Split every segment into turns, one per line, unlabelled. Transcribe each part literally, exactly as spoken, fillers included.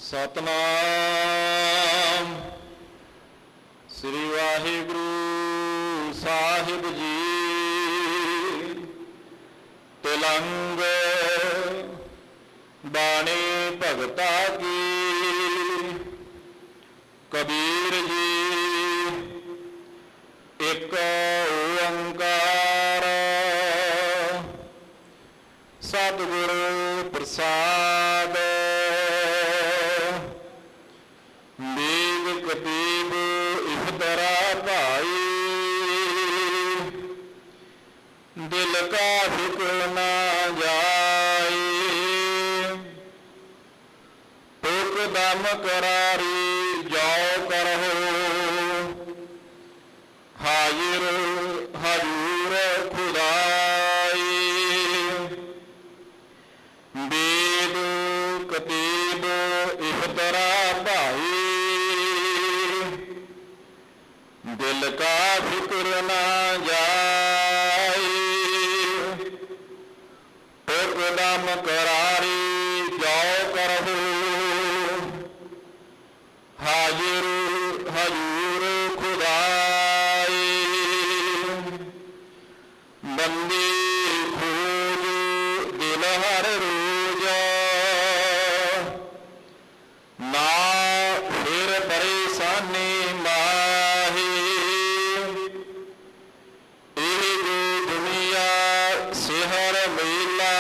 ਸਤਨਾਮ ਸ੍ਰੀ ਵਾਹਿਗੁਰੂ ਸਾਹਿਬ ਜੀ। ਤਿਲੰਗ ਬਾਣੀ ਭਗਤਾ ਕੀ। ਕਬੀਰ ਜੀ ਇੱਕ ਓੰਕਾਰ ਸਤਿਗੁਰੂ ਪ੍ਰਸਾਦ। ਬੀਗ ਕਤੀਬ ਇਫਤਰਾ ਭਾਈ ਦਿਲ ਕਾ ਫਿਕਰ ਨਾ ਜਾਏ। ਟੋਕ ਦਮ ਕਰਾਰੀ ਜਾਓ ਕਰੋ ਹਾਜ਼ਰ ਹਜ਼ੂਰ ਖੁਦਾਈ। ਬੀਗ ਕਤੀਬ ਇਫਤਰਾ ਭਾਈ ਦਿਲ ਕਾ ਫਿਕਰ ਨਾ ਜਾਏ। ਟੋਕ ਦਮ ਕਰਾਰੀ ਜਾਓ ਕਰੋ ਹਾਜ਼ਰ ਹਜ਼ੂਰ ਖੁਦਾਈ। ਬੰਦੀ ਖੋਜ ਦਿਲ ਹਰ ਰੋਜ਼ ਨਾ ਫਿਰ ਪਰੇਸ਼ਾਨੀ ਮਾਹੀ। ਇਹ ਜੋ ਦੁਨੀਆ ਸਿਹਰ ਮੇਲਾ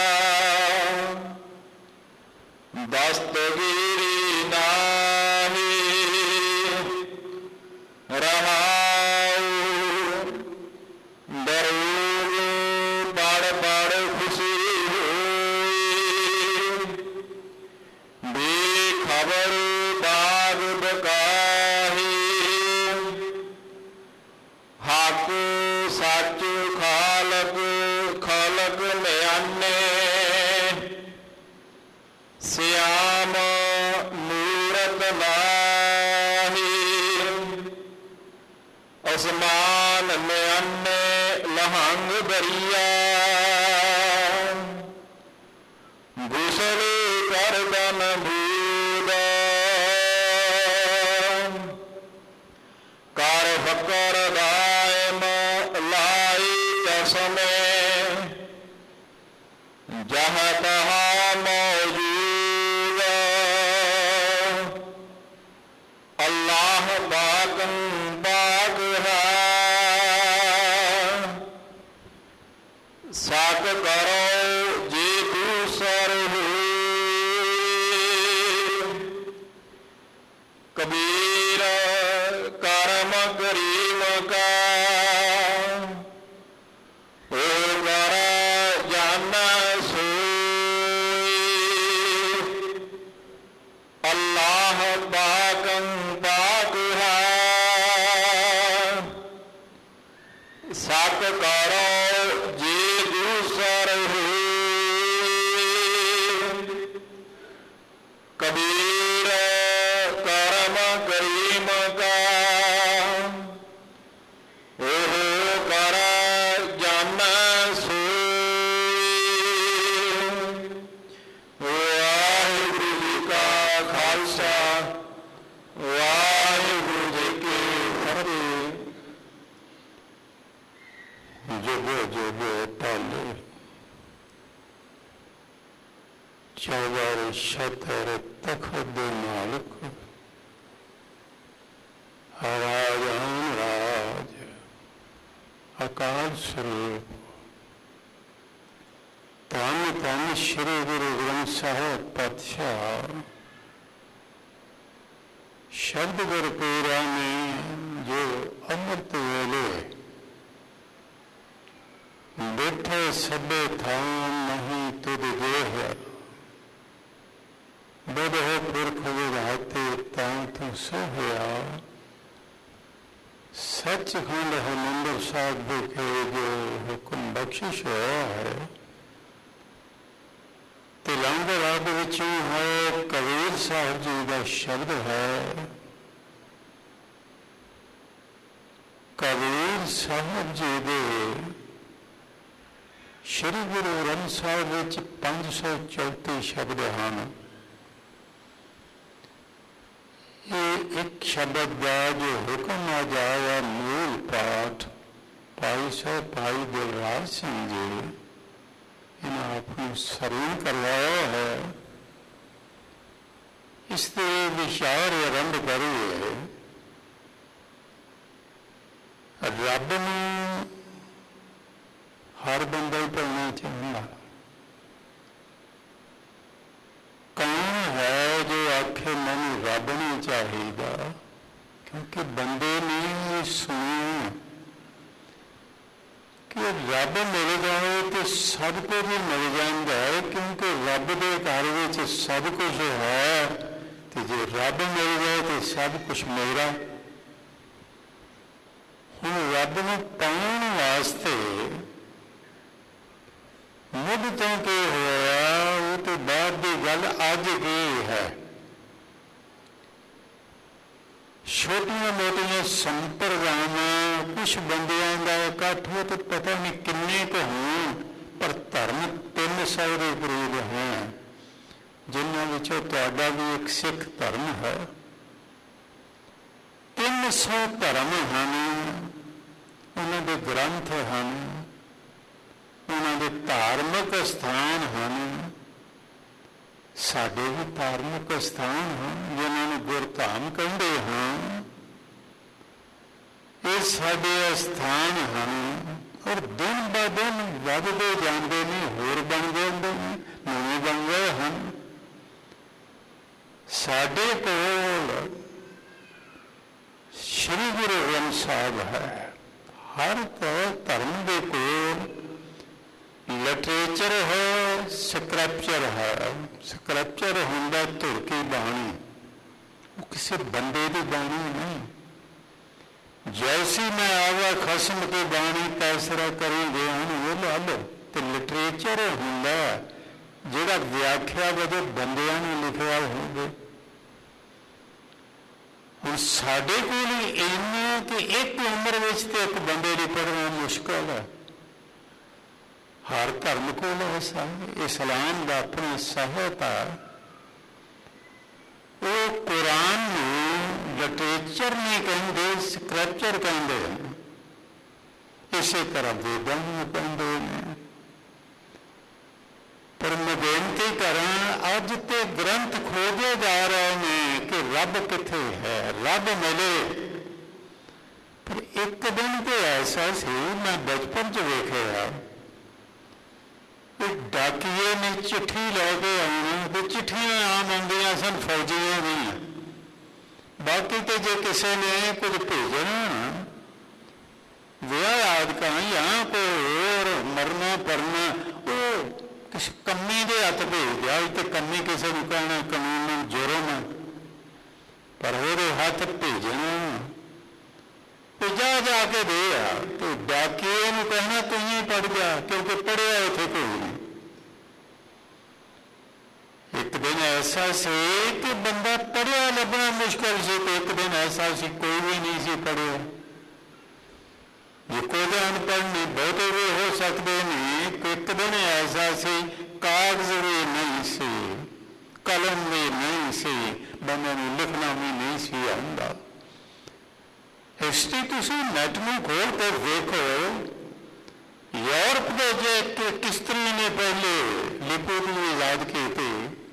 ਦਸਤਗੀਰੀ ਨਾਹੀ। ਰਹਾਉ ਦਰੂਦ ਪੜ ਪੜ ਖੁਸ਼ੀ ਹੋਈ। ਬੇਖਬਰ ਬਾਗ ਬਕਾਹੀ। ਹੱਕ ਸੱਚ ਖਾਲਕ ਖਲਕ ਮਿਆਨੇ। ਸਿਆਮ ਮੂਰਤ ਨਾਹੀ। ਅਸਮਾਨ ਮਿਆਨੇ ਲਹੰਗ ਦਰਿਆ। ਗੁਸਲ ਕਰਦਨ ਬੂਦ ਕਰ ਫਕਰ ਦਾਇਮ ਲਾਈ ਕਸਮੇ। ਜਹ ਤਹਾ ਮੌਜੂਦ ਅੱਲਾਹ ਬਾਕੰ ਬਾਕ ਹੈ। ਸਾਕ ਕਰੋ ਜੇ ਦੂਸਰ ਹੋਏ। ਕਬੀਰ ਕਰਮ ਕਰੀਮ ਕਾ ਓ ਕਰ ਜਾਨਾ ਸੋਈ। ਅੱਲਾਹ ਬਾਕੰ ਬਾਕ ਹੈ। ਸਤ ਕਰੋ ਜੇ ਦੂਸਰ ਹੋਏ। ਕਬੀਰ ਕਰਮ ਕਰੀਮ ਕਾ ਉਹ ਕਰ ਜਾਨਾ ਸੋਈ। ਵਾਹਿਗੁਰੂ ਜੀ ਕਾ ਖਾਲਸਾ ਵਾਹਿਗੁਰੂ ਜੀ ਕੀ ਫਤਿਹ। ਜੁਗੋ ਜੁਗੋ ਢਾਲੇ ਚੌਵਰ ਛਤਰ ਤਖਤ ਦੇ ਮਾਲਕ ਰਾਜਾਨ ਰਾਜ ਅਕਾਲ ਸਰੂਪ ਧੰਨ ਧੰਨ ਸ਼੍ਰੀ ਗੁਰੂ ਗ੍ਰੰਥ ਸਾਹਿਬ ਪਾਤਸ਼ਾਹ। ਸ਼ਬਦ ਗੁਰਪੁਰਾ ਨੇ ਜੋ ਅੰਮ੍ਰਿਤ ਵੇਲੇ ਬੈਠੇ ਸਭੇ ਥਾਂ ਨਹੀਂ ਤੁਧ ਦੇਹ। ਬਦੋ ਪੁਰਖ ਵਿਧਾਤੇ ਤਾਂ ਤੂੰ ਸੋਹਿਆ। ਸੱਚਖੰਡ ਹਰਿਮੰਦਰ ਸਾਹਿਬ ਵਿਖੇ ਜੋ ਹੁਕਮ ਬਖਸ਼ਿਸ਼ ਹੋਇਆ ਹੈ ਤਿਲੰਗ ਰਾਗ ਵਿੱਚੋਂ ਹੈ। ਕਬੀਰ ਸਾਹਿਬ ਜੀ ਦਾ ਸ਼ਬਦ ਹੈ। ਕਬੀਰ ਸਾਹਿਬ ਜੀ ਦੇ ਸ਼੍ਰੀ ਗੁਰੂ ਗ੍ਰੰਥ ਸਾਹਿਬ ਵਿੱਚ ਪੰਜ ਸੌ ਚੌਂਤੀ ਸ਼ਬਦ ਹਨ। एक शब्द का जो हुक्म आ जाया मूल पाठ भाई साहब भाई दिलराज सिंह जी इन्हें आपको सरवण करवाया है। इसके विचार आरंभ करिए। रब नूं हर बंदा ही पढ़ना चाहता। कौन है जो आखे मैनू रब नहीं चाहिदा, क्योंकि बंदे ने सुनिया कि रब मिल जाए तो सब कुछ ही मिल जाता है, क्योंकि रब के घर में सब कुछ है। तो जो रब मिल जाए तो सब कुछ मिलता। हुण रब नूं पाउण वास्ते मुझ तो की होया वो तो बाद की गल अज की है। छोटिया मोटिया संप्रदायां कुछ बंदियां का इकट्ठ हो तो पता नहीं किन्ने को हों, पर धर्म तीन सौ के करीब हैं, जिन्हों विचों तुहाडा भी एक सिख धर्म है। तीन सौ धर्म हैं, उन्होंने ग्रंथ हैं, उन्होंने धार्मिक स्थान हैं। साडे भी धार्मिक स्थान हैं जिन्होंने गुरधाम कहते हैं। ये साडे स्थान हैं और दिन ब दिन वधदे जाते हैं, होर बन जाते हैं, नवे बन गए हैं। साडे कोल श्री गुरु ग्रंथ साहब है। हर धर्म के कोल लिटरेचर है, स्क्रैप्चर है। स्क्रैप्चर होंदा धुर की बाणी, वो किसी बंदे की बाणी नहीं। जैसी मैं आवा खसम की बाणी तैसरा करेंगे हम वो ला लो। तो लिटरेचर होंदा जिहड़ा व्याख्या वजों बंदियां ने लिखिया होंगे। हुण साडे कोल इन्ना कि एक उम्र विच ते एक बंदे दी पढ़ना मुश्किल है। हर धर्म को ऐसा है। इस्लाम का अपना साहित्य वो कुरान में लिटरेचर नहीं कहते, स्क्रैप्चर कहते हैं। इसी तरह वेदां में कहते हैं। पर मैं बेनती करा, अज ते ग्रंथ खोजे जा रहे हैं कि रब किथे है, रब मिले। पर एक दिन तो ऐसा सी, मैं बचपन च वेखिया डाकिए ने चिट्ठी लैके आना, तो चिट्ठियां आम आंदियां सन फौजियों दी। बाकी तो जे किसी ने कुछ भेजना विआह आदका या कोई और मरना परना, वो किसी कम्मी के हथ भेज दिया। तो कम्मी किसी को कहना कानून जुर्म, पर वो हथ भेजना तो जा जाके दे आ। तो डाकिए ने कहना तू ही पढ़ जा, क्योंकि पढ़िया इतने कोई नहीं। एक दिन ऐसा से कि बंदा पढ़िया लभना मुश्किल से, तो एक दिन ऐसा सी कोई भी नहीं सी पढ़िया। जो कोई अनपढ़ नहीं, बहुते भी हो सकते नहीं। तो एक दिन ऐसा सी कागज भी नहीं सी, कलम भी नहीं सी, बंदे ने लिखना भी नहीं सी आंदा। हिस्ट्री तुम नैट में खोल कर देखो, यूरोप के जो किस्त्री ने पहले लिपि की ईजाद की थी,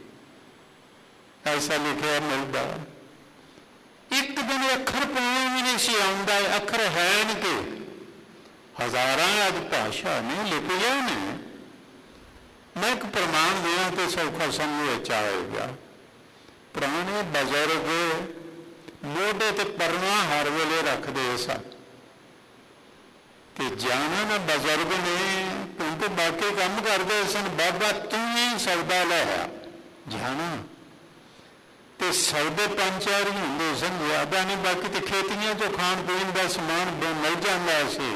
ऐसा लिखा मिलता। एक दिन अखर पढ़ना भी नहीं सी आंदा। अखर है कि हजारां अज भाषा ने लिपिया ने। मैं एक प्रमाण दिया तो सौखा समझ आएगा। पुराने बजुर्ग मोढे ते परना हर वेले रखते सन। जाना ना बजुर्ग ने, क्योंकि बाकी काम करते सन। बाबा तू ही सौदा लाया जाना, तो सौदे पंज चार ही होंगे सन, ज्यादा नहीं। बाकी तो खेतियां चो खाण पीण का समान मिल जाता सी।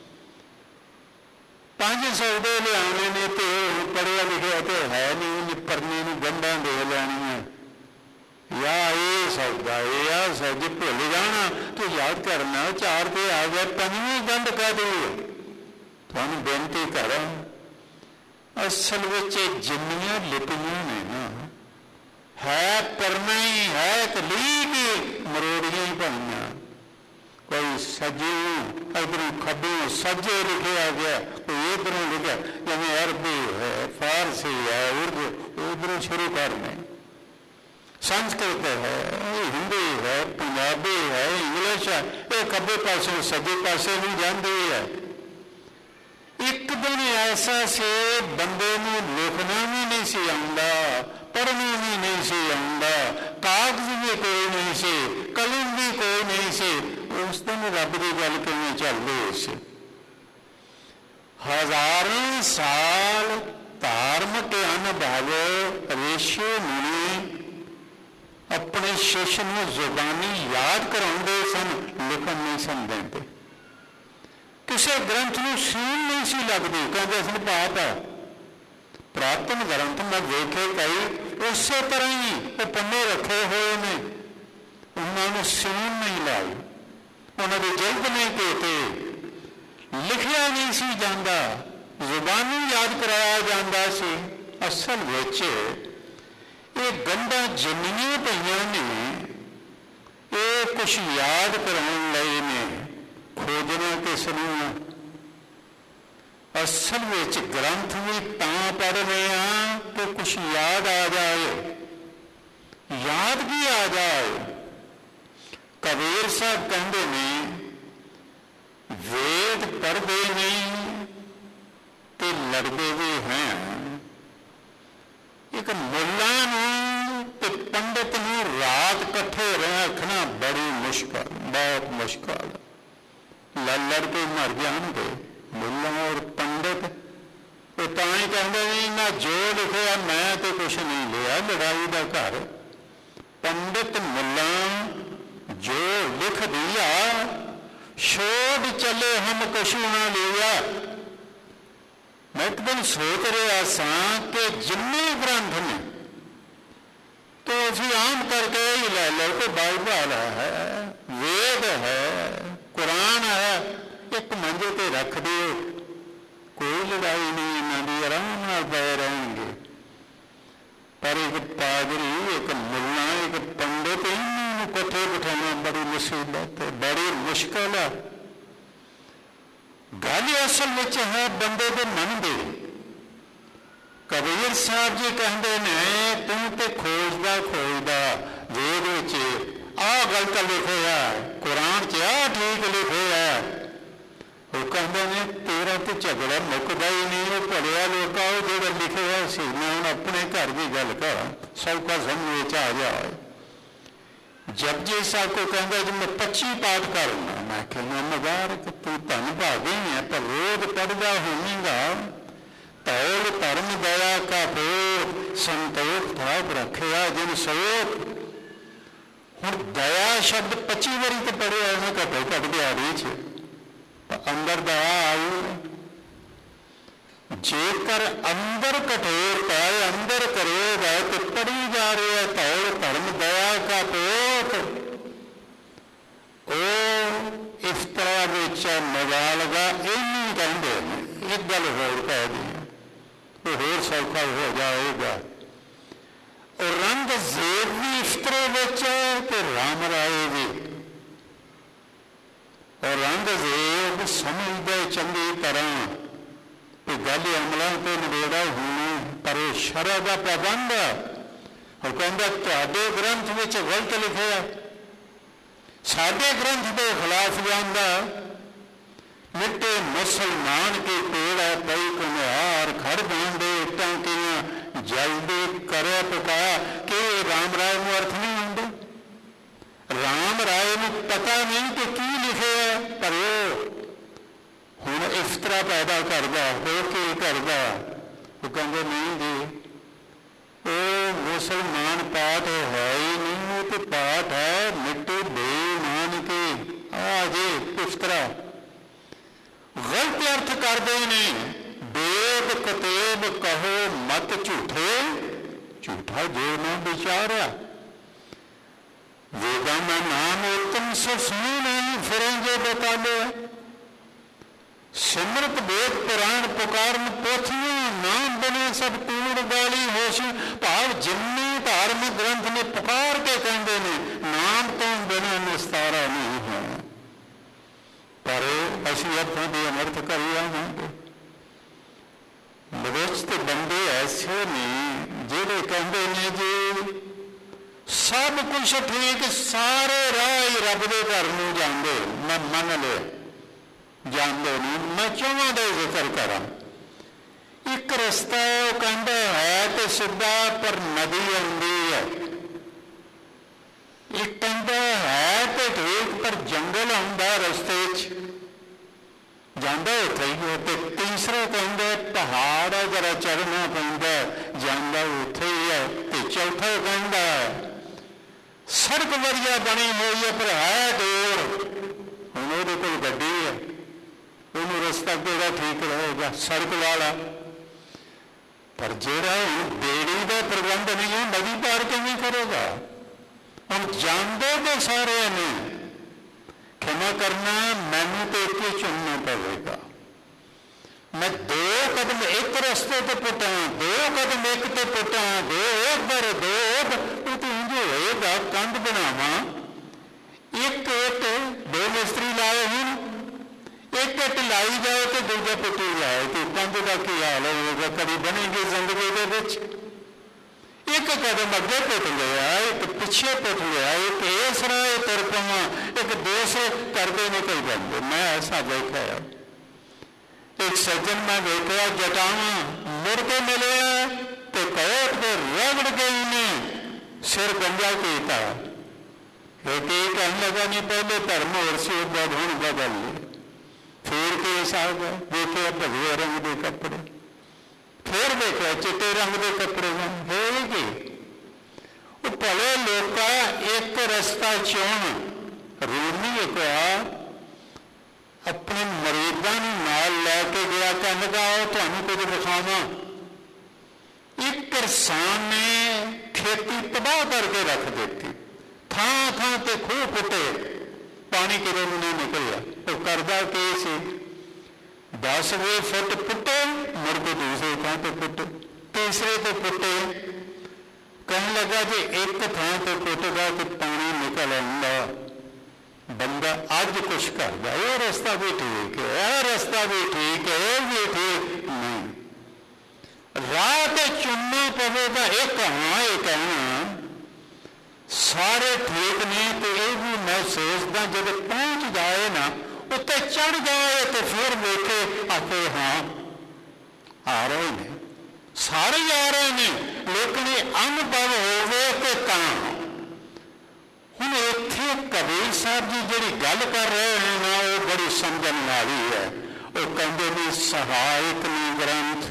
पंज सौदे लियाने ने तो पढ़िया लिखिया तो है नहीं, परने में गंढा दे लैनियां या ये सौदा या सौदे भुल जाना तो याद करना। चार पे आ गया, पंजवीं गंढ कह दो। तुहानूं बेनती करा, असल में जिन्नियां लिपियां ने ना, है परना ही है, एक लीक ही मरोड़ पाइयां, कोई सज्जों इधरों खब्बों सज्जे लिखा गया, कोई इधरों लिखा, जिवें अरबी है, फारसी है, उर्दू उधरों शुरू करने, संस्कृत है, हिंदी है, पंजाबी है, इंग्लिश है, ये खब्बे पासों सज्जे पासे नहीं जाती है। एक दिन ऐसा से बंदे नूं लिखना भी नहीं सी आउंदा, पढ़ना भी नहीं सी आउंदा, कागज भी कोई नहीं सी, कलम भी कोई नहीं सी, उस दिन रब की गल किवें चलदी सी। हजारों साल धार्मिक अनुभव ऋषि मुनि अपने शिष्य नूं जुबानी याद कराउंदे सन, लिखण नहीं सन देंदे। किसी ग्रंथ में सीन नहीं सी लगती, कहते सन पाप है। पुरातन ग्रंथ मैं देखे कई उस तरह ही वो पन्ने रखे हुए ने, उन्होंने सीन नहीं लाई, उन्होंने जल्द नहीं कहते, लिखिया नहीं सी जाता, जुबानी याद कराया जाता सी। असल विच ये गंढां जिन्नियां पईयां ने, ये कुछ याद कराउण लई ने, खोजना किस नूं। असल विच ग्रंथ भी तां पढ़ रहे हैं कि कुछ याद आ जाए, याद भी आ जाए। कबीर साहब कहते ने वेद पढ़ते नहीं तो लड़ते भी हैं। एक मुल्ला नूं ते पंडित नूं रात कट्ठे रखना बड़ी मुश्किल, बहुत मुश्किल। लड़ लड़ के मर जाएंगे मुल्ला और पंडित। वो तां ही कहते नहीं ना जो लिखे मैं तो कुछ नहीं लिया, लड़ाई का घर। पंडित मुल्ला जो लिख दिया छोड़ चले हम कुछ ना लिया। मैं एक दिन सोच रहा सा कि जिन्ने ग्रंथ ने तो अभी आम करके ही लै लो कि बाइबल है, वेद है, कुरान है, एक मंजे पे रख दियो, कोई लड़ाई नहीं इन्हों की, आराम नाल पे रहेंगे। पर एक पादरी, एक मुल्ला, एक पंडित, इन्होंने कट्ठे बिठाना बड़ी मुसीबत है, बड़ी मुश्किल है। गल असल में है बंदे के मन दे। कबीर साहब जी कहते ने तू तो खोजदा खोजदा वेद च आ गलत लिखे है, कुरान च आ ठीक लिखे है। वो कहते ने तेरा तो झगड़ा मुकदा ही नहीं, वो भलिया लोग जो लिखे है सी। मैं हूँ अपने घर की गल कर, सौखा समझ आ जाए। जपजी साहब को कहता जी मैं पच्ची पाठ करूंगा। मैं कहना मुबारक, तू धन भागी है, पर रोज पढ़दा होगा। तौल धर्म दया का बोध संतोख ठाक रखिया जिन सोख। हुण दया शब्द पच्ची बारी तो पढ़िया है, घटो घट दिहाड़ी च अंदर दया आई। जेकर अंदर कठोरता अंदर करेगा तो पढ़ी जा रही है तौल धर्म दया का बोध। ओ इस तरह विच मुबालगा इन्हीं कहते हैं। एक गल होर कह दी तो होर सौखा हो जाएगा। और रंग जेब भी इस तरह विच तो राम राय भी। और रंग जेब समझदे चंगी तरह तो गल अमलों को नवेड़ा होना, पर शरह का पाबंद और कहता तुहाडे ग्रंथ में गलत लिखे साडे ग्रंथ के खिलाफ जाता। मिट्टे मुसलमान के पेड़ पई कुम्हार खड़ बांधे टांकियां जल्दी करे पका कि राम राय में अर्थ नहीं आते। राम राय में पता नहीं कि की लिखे है, पर हुण इस तरह पैदा करदा हो के करदा। वो कहते नहीं जी वो मुसलमान पाठ है ही नहीं, वो तो पाठ है मिट्टी बेईमान के। आज इस तरह गलत अर्थ करते नहीं। वेद कतेब कहो मत झूठे, झूठा जो ना विचारा। वेदा में नाम उत्तम से सुनी नहीं फिरेंगे बता लो। सिमरत वेद पुराण पुकारन पोथियां नाम बने सब कूड़ गाली होश। भाव जिन्ने धार्मिक ग्रंथ ने पुकार के कहते हैं नाम तो बिना निस्तारा ਅਰਥਾਂ ਦੇ ਅਨਰਥ ਕਰੀ ਆਵਾਂਗੇ। ਵਿੱਚ ਤੇ ਬੰਦੇ ਐਸੇ ਨੇ ਜਿਹੜੇ ਕਹਿੰਦੇ ਨੇ ਜੀ ਸਭ ਕੁਛ ਠੀਕ, ਸਾਰੇ ਰਾਹ ਹੀ ਰੱਬ ਦੇ ਘਰ ਨੂੰ ਜਾਂਦੇ। ਮੈਂ ਮੰਨ ਲਿਆ, ਜਾਂਦੇ ਨਹੀਂ। ਮੈਂ ਚੌਵਾਂ ਦਾ ਜ਼ਿਕਰ ਕਰਾਂ। ਇੱਕ ਰਸਤਾ ਉਹ ਕਹਿੰਦਾ ਹੈ ਤੇ ਸਿੱਧਾ, ਪਰ ਨਦੀ ਆਉਂਦੀ ਹੈ। ਇੱਕ ਕਹਿੰਦਾ ਹੈ ਤੇ ਠੀਕ, ਪਰ ਜੰਗਲ ਆਉਂਦਾ ਰਸਤੇ 'ਚ, ਜਾਂਦਾ ਉੱਥੇ ਹੀ ਹੈ। ਤੇ ਤੀਸਰਾ ਕਹਿੰਦਾ ਪਹਾੜ ਹੈ, ਜਰਾ ਚੜ੍ਹਨਾ ਪੈਂਦਾ, ਜਾਂਦਾ ਉੱਥੇ ਹੀ ਹੈ। ਤੇ ਚੌਥਾ ਕਹਿੰਦਾ ਸੜਕ ਵਧੀਆ ਬਣੀ ਹੋਈ ਹੈ ਪਰ ਹੈ ਦੂਰ। ਹੁਣ ਉਹਦੇ ਕੋਲ ਗੱਡੀ ਹੈ, ਉਹਨੂੰ ਰਸਤਾ ਕਿਹੜਾ ਠੀਕ ਰਹੇਗਾ? ਸੜਕ ਵਾਲਾ। ਪਰ ਜਿਹੜਾ ਹੁਣ ਬੇੜੀ ਦਾ ਪ੍ਰਬੰਧ ਨਹੀਂ ਹੈ, ਨਦੀ ਪਾਰ ਕਿਵੇਂ ਕਰੇਗਾ? ਹੁਣ ਜਾਂਦੇ ਤਾਂ ਸਾਰਿਆਂ ਨੇ, ਖਿਮਾ ਕਰਨਾ, ਮੈਨੂੰ ਤੇ ਇੱਥੇ ਚੁਣਨਾ ਪਵੇਗਾ। ਮੈਂ ਦੋ ਕਦਮ ਇੱਕ ਰਸਤੇ ਤੇ ਪੁੱਟਾਂ, ਦੋ ਕਦਮ ਇੱਕ ਤੇ ਪੁੱਟਾਂ, ਦੋ ਉੱਧਰ ਦੋ ਉਹ ਤਾਂ ਇੰਝ ਹੋਏਗਾ। ਕੰਧ ਬਣਾਵਾਂ, ਇੱਕ ਇੱਟ ਦੋ ਮਿਸਤਰੀ ਲਾਏ ਹੁਣ, ਇੱਕ ਇੱਟ ਲਾਈ ਜਾਏ ਤੇ ਦੂਜਾ ਪੁੱਟੀ ਜਾਏ, ਤੇ ਕੰਧ ਦਾ ਕੀ ਹਾਲ ਹੋਵੇਗਾ? ਕਦੀ ਬਣੇਗੀ ਜ਼ਿੰਦਗੀ ਦੇ ਵਿੱਚ? ਇੱਕ ਕਦਮ ਅੱਗੇ ਪੁੱਟ ਲਿਆ, ਇੱਕ ਪਿੱਛੇ ਪੁੱਟ ਲਿਆ, ਇੱਕ ਇਸ ਰਾਹ ਤੁਰ ਪਵਾਂ, ਇੱਕ ਦੂਸਰੇ ਕਰਦੇ ਨੇ ਕੋਈ ਬੰਦੇ। ਮੈਂ ਐਸਾ ਵੇਖਿਆ, ਇੱਕ ਸੱਜਣ ਮੈਂ ਵੇਖਿਆ ਜਟਾਵਾਂ ਮੁੜ ਕੇ ਮਿਲਿਆ ਤੇ ਕੋਟ ਤੇ ਰਗੜ ਕੇ ਉਹਨੇ ਸਿਰ ਗੰਜਾ ਕੀਤਾ। ਕਿਉਂਕਿ ਇਹ ਕਹਿਣ ਲੱਗਾ ਨਹੀਂ ਪਹਿਲੇ ਧਰਮ ਹੋਰ ਸੀ, ਉਹਦਾ ਹੁਣ ਬਦਲ ਲਿਆ। ਫਿਰ ਕੇਸ ਆ ਗਿਆ, ਵੇਖਿਆ ਭਗਵੇ ਰੰਗ ਦੇ ਕੱਪੜੇ, ਫਿਰ ਵੇਖਿਆ ਚਿੱਟੇ ਰੰਗ ਦੇ ਕੱਪੜੇ ਹੋਏ ਗਏ। ਉਹ ਭਲੇ ਲੋਕਾਂ ਇੱਕ ਰਸਤਾ ਚੁਣ। ਰੂਮੀ ਪਿਆ ਆਪਣੇ ਮਰੀਜ਼ਾਂ ਨੂੰ ਨਾਲ ਲੈ ਕੇ ਗਿਆ, ਕਹਿੰਦਾ ਉਹ ਤੁਹਾਨੂੰ ਕੁਝ ਵਿਖਾਵਾਂ। ਇੱਕ ਕਿਸਾਨ ਨੇ ਖੇਤੀ ਤਬਾਹ ਕਰਕੇ ਰੱਖ ਦਿੱਤੀ, ਥਾਂ ਥਾਂ ਤੇ ਖੂਹ ਪੁੱਟੇ, ਪਾਣੀ ਕਿਤੇ ਨੂੰ ਨਹੀਂ ਨਿਕਲਿਆ। ਉਹ ਕਰਦਾ ਕੀ ਸੀ? ਦਸ ਵੀਹ ਫੁੱਟ ਪੁੱਟੇ, ਮੁੜ ਕੇ ਦੂਸਰੇ ਥਾਂ ਤੇ ਪੁੱਟੇ, ਤੀਸਰੇ ਤੇ ਪੁੱਟੇ। ਕਹਿਣ ਲੱਗਾ ਜੇ ਇੱਕ ਥਾਂ ਤੇ ਪੁੱਟਦਾ ਤੇ ਪਾਣੀ ਨਿਕਲ ਆਉਂਦਾ, ਬੰਦਾ ਅੱਜ ਕੁਛ ਕਰਦਾ, ਇਹ ਰਸਤਾ ਵੀ ਠੀਕ ਹੈ, ਇਹ ਰਸਤਾ ਵੀ ਠੀਕ ਹੈ, ਇਹ ਵੀ ਠੀਕ ਨਹੀਂ। ਰਾਹ ਤੇ ਚੁਣਨਾ ਪਵੇਗਾ। ਇੱਕ ਹਾਂ ਇਹ ਕਹਿਣਾ ਸਾਰੇ ਠੀਕ ਨੇ, ਤੇ ਇਹ ਵੀ ਮੈਂ ਸੋਚਦਾ ਜਦੋਂ ਪਹੁੰਚ ਜਾਏ ਨਾ, ਉੱਤੇ ਚੜ੍ਹ ਜਾਏ ਤੇ ਫਿਰ ਵੇਖੇ ਆਪੇ ਹਾਂ ਆ ਰਹੇ ਨੇ, ਸਾਰੇ ਆ ਰਹੇ ਨੇ, ਲੇਕਿਨ ਇਹ ਅਨੁਭਵ ਹੋਵੇ ਤੇ ਤਾਂ। ਹੁਣ ਇੱਥੇ ਕਬੀਰ ਸਾਹਿਬ ਜੀ ਜਿਹੜੀ ਗੱਲ ਕਰ ਰਹੇ ਨੇ ਨਾ, ਉਹ ਬੜੀ ਸਮਝਣ ਵਾਲੀ ਹੈ। ਉਹ ਕਹਿੰਦੇ ਨੇ ਸਹਾਇਕ ਨੇ ਗ੍ਰੰਥ,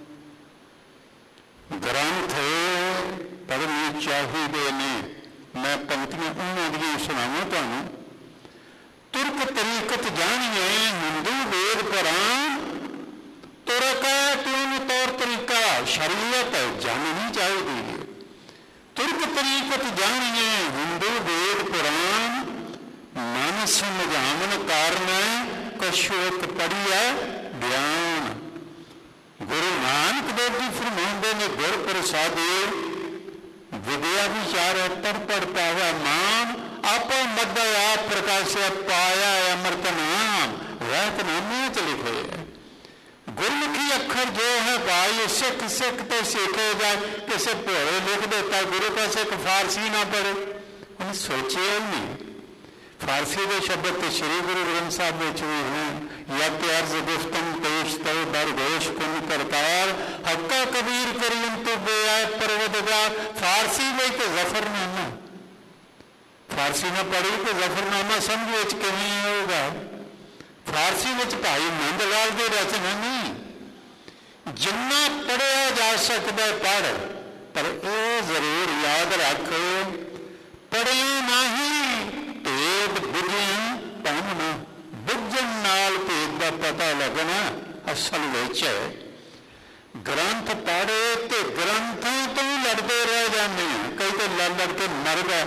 ਗ੍ਰੰਥ ਪੜ੍ਹਨੇ ਚਾਹੀਦੇ ਨੇ। ਮੈਂ ਪੰਕਤੀਆਂ ਉਹਨਾਂ ਦੀਆਂ ਸੁਣਾਵਾਂ ਤੁਹਾਨੂੰ। ਤੁਰਕ ਤਰੀਕਤ ਜਾਣੀਏ ਹਿੰਦੂ ਵੇਦ ਪੁਰਾਣ, ਤੁਰਕ ਤਿਉਂ ਤੌਰ ਤਰੀਕਾ ਸ਼ਰੀਅਤ ਜਾਣਨੀ ਚਾਹੀਦੀ। ਤੁਰਕ ਤਰੀਕਤ ਜਾਣੀਏ ਹਿੰਦੂ ਵੇਦ ਪੁਰਾਣ, ਮਨ ਸਮਝਾਵਨ ਕਾਰਨ ਕਛੁਕ ਪੜੀਐ ਗਿਆਨ। ਗੁਰੂ ਨਾਨਕ ਦੇਵ ਜੀ ਫਰਮਾਉਂਦੇ ਨੇ ਗੁਰ ਪ੍ਰਸਾਦੀ ਵਿਦਿਆ ਵਿਚਾਰ ਪੜ ਪੜ ਪਾਵਾ ਮਾਨ, ਆਪੋ ਮੱਧ ਆਪ ਪ੍ਰਕਾਸ਼ਿਆ ਪਾਇਆ ਅੰਮ੍ਰਿਤ ਨਾਮ। ਰਹਿਤਨਾਮੇ ਚ ਲਿਖੇ ਹੈ ਗੁਰਮੁਖੀ ਅੱਖਰ ਜੋ ਹੈ ਭਾਈ ਸਿੱਖ ਸਿੱਖ ਤੇ ਸਿੱਖੇ ਜਾਏ। ਕਿਸੇ ਭੋਲੇ ਲਿਖ ਦਿੱਤਾ ਗੁਰੂ ਕਾ ਸਿੱਖ ਫਾਰਸੀ ਨਾ ਪੜ੍ਹੇ, ਉਹਨੇ ਸੋਚਿਆ ਹੀ ਨਹੀਂ। ਫਾਰਸੀ ਦੇ ਸ਼ਬਦ ਤੇ ਸ਼੍ਰੀ ਗੁਰੂ ਗ੍ਰੰਥ ਸਾਹਿਬ ਵਿੱਚ ਵੀ ਹਨ। ਯਕ ਅਰਜ਼ ਗੁਫਤਮ ਪੇਸ਼ ਤੋ ਬਰਗੋਸ਼ ਕੁਨ ਕਰਤਾਰ, ਹੱਕਾ ਕਬੀਰ ਕਰੀਮ ਤੋਂ ਬੇਆਏ ਪਰਵਦਗਾਰ। ਫਾਰਸੀ ਵਿੱਚ ਜ਼ਫਰਨਾਮਾ, ਫਾਰਸੀ ਨਾ ਪੜ੍ਹੀ ਤੇ ਜ਼ਫਰਨਾਮਾ ਸਮਝ ਵਿੱਚ ਕਿਵੇਂ ਹੋਊਗਾ? ਫਾਰਸੀ ਵਿੱਚ ਭਾਈ ਨੰਦ ਲਾਲ ਦੀ ਰਚਨਾ ਨਹੀਂ। ਜਿੰਨਾ ਪੜ੍ਹਿਆ ਜਾ ਸਕਦਾ ਪੜ੍ਹ, ਪਰ ਇਹ ਜ਼ਰੂਰ ਯਾਦ ਰੱਖ ਪੜ੍ਹਿਆ ਨਹੀਂ ਭੇਦ ਬੁੱਝਿਆ ਪਾਉਣਾ। ਬੁੱਝਣ ਨਾਲ ਭੇਦ ਦਾ ਪਤਾ ਲੱਗਣਾ। ਅਸਲ ਵਿੱਚ ਗ੍ਰੰਥ ਪੜ੍ਹੇ ਤੇ ਗ੍ਰੰਥਾਂ ਤੋਂ ਲੜਦੇ ਰਹਿ ਜਾਂਦੇ ਆ। ਕਈ ਤਾਂ ਲੜ ਲੜ ਕੇ ਮਰ ਗਏ।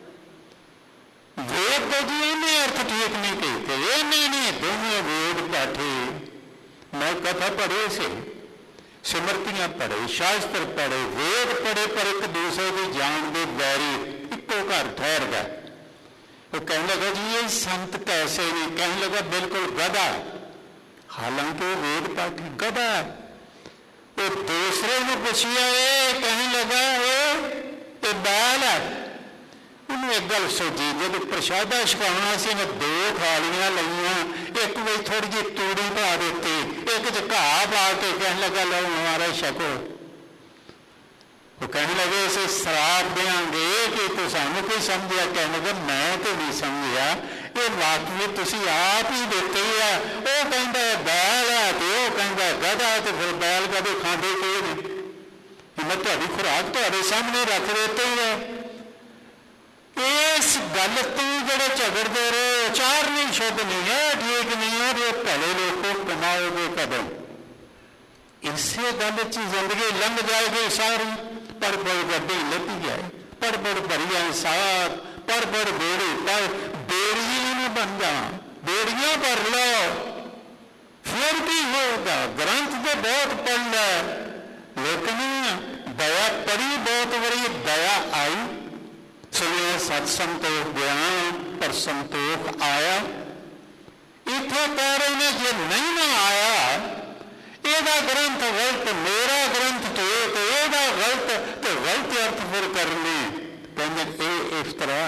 ਵੇਦ ਦੇ ਜੀ ਇਹਨੇ ਅਰਥ ਠੀਕ ਨਹੀਂ ਕੀਤੇ, ਇਹਨੇ ਨਹੀਂ ਦੋਵੇਂ ਵੇਦ ਪਾਠੇ। ਮੈਂ ਕਥਾ ਪੜ੍ਹੀ ਸੀ, ਸਿਮਰਤੀਆਂ ਪੜ੍ਹੇ, ਸ਼ਾਸਤਰ ਪੜ੍ਹੇ, ਵੇਦ ਪੜ੍ਹੇ, ਪਰ ਇੱਕ ਦੂਸਰੇ ਦੀ ਜਾਣ ਦੇ ਬੈਰੀ ਇੱਕੋ ਘਰ ਠਹਿਰ ਗਏ। ਉਹ ਕਹਿਣ ਲੱਗਾ ਜੀ ਇਹ ਸੰਤ ਕੈਸੇ ਨੇ? ਕਹਿਣ ਲੱਗਾ ਬਿਲਕੁਲ ਗਧਾ हालांकि वेद पाठी गधा वो दूसरे ने पुछिया ये कहने लगा ये बैल है। उन्हें एक गल सोची, जब प्रशादा छकाना से मैं दो थालियां लिया, एक बई थोड़ी जी तूड़ी पा दी, एक च घाह पा के कहने लगा लो हमारा छको। वो कहने लगे इसे श्राप देंगे कि तू सानू कोई समझिया। कहने लगा मैं तो नहीं समझिया, ये वाकई तुसी आप ही देते है। वो कहता है बैल है तो वो कहता है गधा, तो फिर बैल कदे खाते कोई नहीं, मैं तुहाडी खुराक तुहाडे सामने रख देते ही है। इस गल तू जो झगड़ते रहे चार नहीं शुद्ध नहीं है, ठीक नहीं है, जो भले लोगों कमाओगे कदम। इसे गल च जिंदगी लंघ जाएगी सारी। पढ़ पढ़ गड्ढे लपी जाए, पढ़ पढ़ भरिया सार, पढ़ पढ़ बेड़ी पर बेड़िया में बन जा, बेड़ियां भर लो फिर भी होगा। ग्रंथ तो बहुत पढ़ लो, लेकिन दया पढ़ी बहुत बड़ी, दया आई सुनिए सत संतोख ज्ञान पर संतोख आया। इतने कह रहे ने जे नहीं ना आया ਇਹਦਾ ग्रंथ गलत, मेरा ग्रंथ तो ਇਹਦਾ गलत, तो गलत अर्थ फिर करने कहते ये इस तरह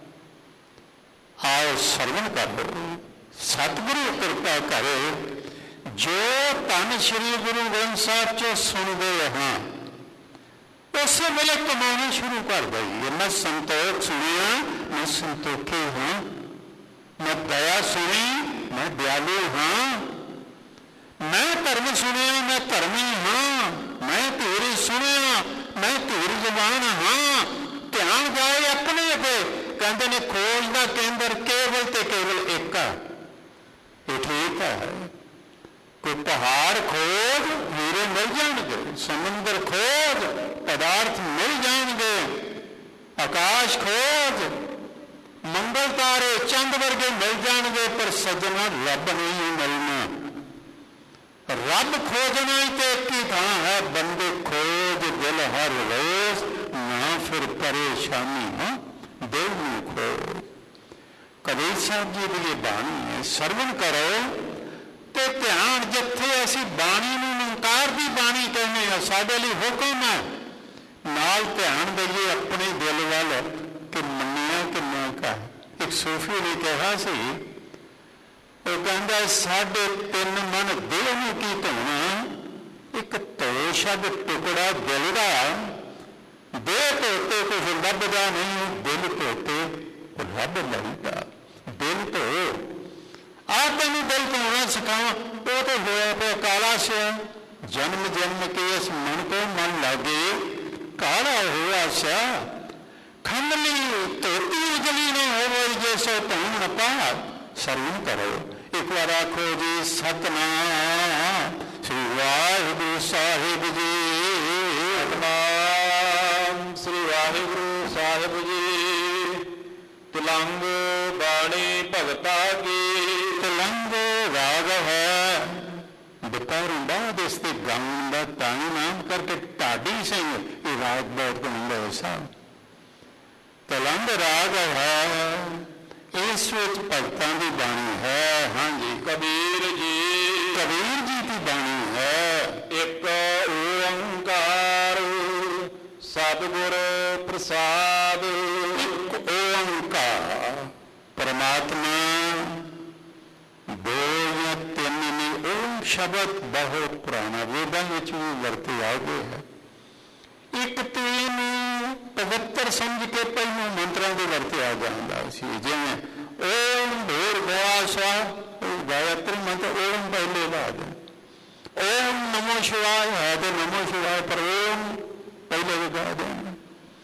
आओ सरवण कर लो। सतगुरु कृपा करे जो धन श्री गुरु ग्रंथ साहब चो सुनते हाँ उस वेले कमाने शुरू कर दई। मैं संतोख सुनिया, मैं संतोखी हाँ, मैं दया सुनी, मैं दयालु हाँ, मैं धर्म सुनिया, मैं धर्मी हाँ, मैं धीर सुनिया, मैं धीर जवान हाँ। ध्यान जाए अपने पे कहते ने खोज का केंद्र केवल ते केवल एक है। ये ठीक है, कोई पहाड़ खोज हीरे मिल जाएंगे, समुद्र खोज पदार्थ मिल जाएंगे, आकाश खोज मंगल तारे चंद वर्गे मिल जाएंगे, पर सजना रब नहीं मिलना। रब खोजना ही तो एक ही थां है, बंदे खोज दिल हर रोज ना फिर परेशानी हो दिल में खोज। कबीर साहब जी की बाणी है, सरवण करो तो ध्यान जिथे असी बाणी नूं निंकार दी बाणी कहने हैं, साडे लई हुक्म है, नाल ध्यान दईए अपने दिल वाल कि मन्निया कि ना का। एक सूफी ने कहा सी, वो कहता साढ़े तीन मन देह में की धोना, एक धो शब्द टुकड़ा दिल का, देह धोते कुछ लभदा नहीं, दिल धोते रब लभदा। दिल धो आ तेन दिल धोना सिखावा, वो तो होया पे काला से जन्म जन्म के इस मन को मन लागे काला हुआ सा। खंडली धोती उजली न हो जैसो धोन पा। सरवण करो एक बार आखो जी सतनाम श्री वाहिगुरु साहिब जी, सतनाम श्री वाहिगुरु साहिब जी। तिलंग बाणी भगता की, तिलंग राग है दोपहरों बाद इसके गाउन का ताई नाम करके ढाडी सिंह ये राग बहुत गाँदा है साहब। तिलंग राग है, इस भगतां की बाणी है। हाँ जी कबीर जी, कबीर जी की बाणी है। एक ओंकार सतगुर प्रसाद, एक ओंकार परमात्मा, दो या तीन ने ओम शब्द बहुत पुराना वेदां विच भी वरते आ गए है। एक तीन पवित्र समझ के पहलों मंत्रों के वरते आ जाता सी, जिवें ओम भूर भुआ स्वाहा गायत्री मंत्र ओम पहले ला दे, ओम नमो शिवाय है तो नमो शिवाय पर ओम पहले लगा देना।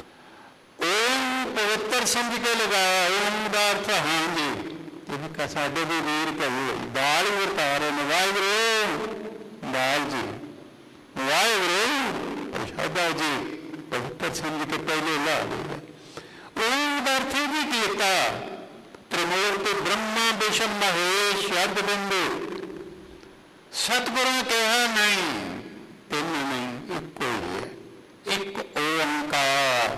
ओम पवित्र समझ के लगाया, ओम का अर्थ हाँ जी साडे भी वीर कही दाल ही वरतारे वाहिगुरू दाल जी, वाहिगुरू प्रसादा जी पवित्र समझ के पहले ला दिया। ओम का अर्थ भी किया त्रिमूर्ति ब्रह्मा विष्णु महेश शब्द बिंदु। सतगुरु कहा नहीं तीन नहीं एक ही है, एक ओंकार।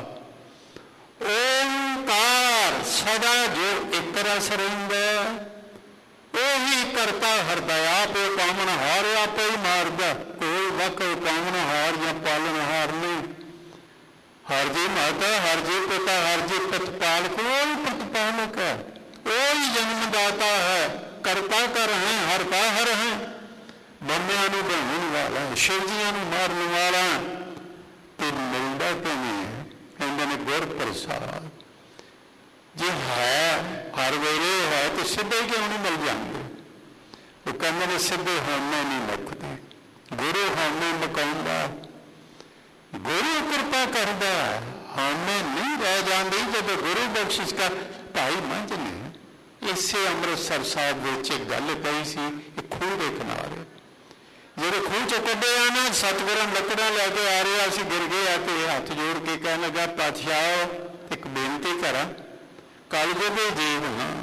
ओंकार सदा जो एक रस रहिंदा, वही करता हरदय आप पावन हार आप ही मारदा, कोई वक पावन हार या पालन हार नहीं। हर जी माता, हर जी पिता, हर जी प्रतिपाल, कोई प्रतिपालक है, कोई जन्मदाता है, करता कर है, हर का हर है, बंदियां नूं बनाउण वाला, शिवजियां नूं मारन वाला, ते मिलदा क्यों नहीं है? कहंदे ने गुर प्रसाद जे है हर वेले है तो सीधे क्यों नहीं मिल जाते? वो कहते ने सीधे होने नहीं मुकते, गुरु होने मुकाउंदा, गुरु कृपा करदा, होने नहीं रह जाती। जब गुरु बख्शिश का भाई मंझ ने इसे अमृतसर साहब एक गल पई सी, खूह के किनारे जो खूह चो कड्डे आ ना, सतगुरु लकड़ा लैके आ रहा असीं गिर गए, तो हथ जोड़ के कहने लगा पातशाह एक बेनती करा, कलयुग दे जीव हाँ,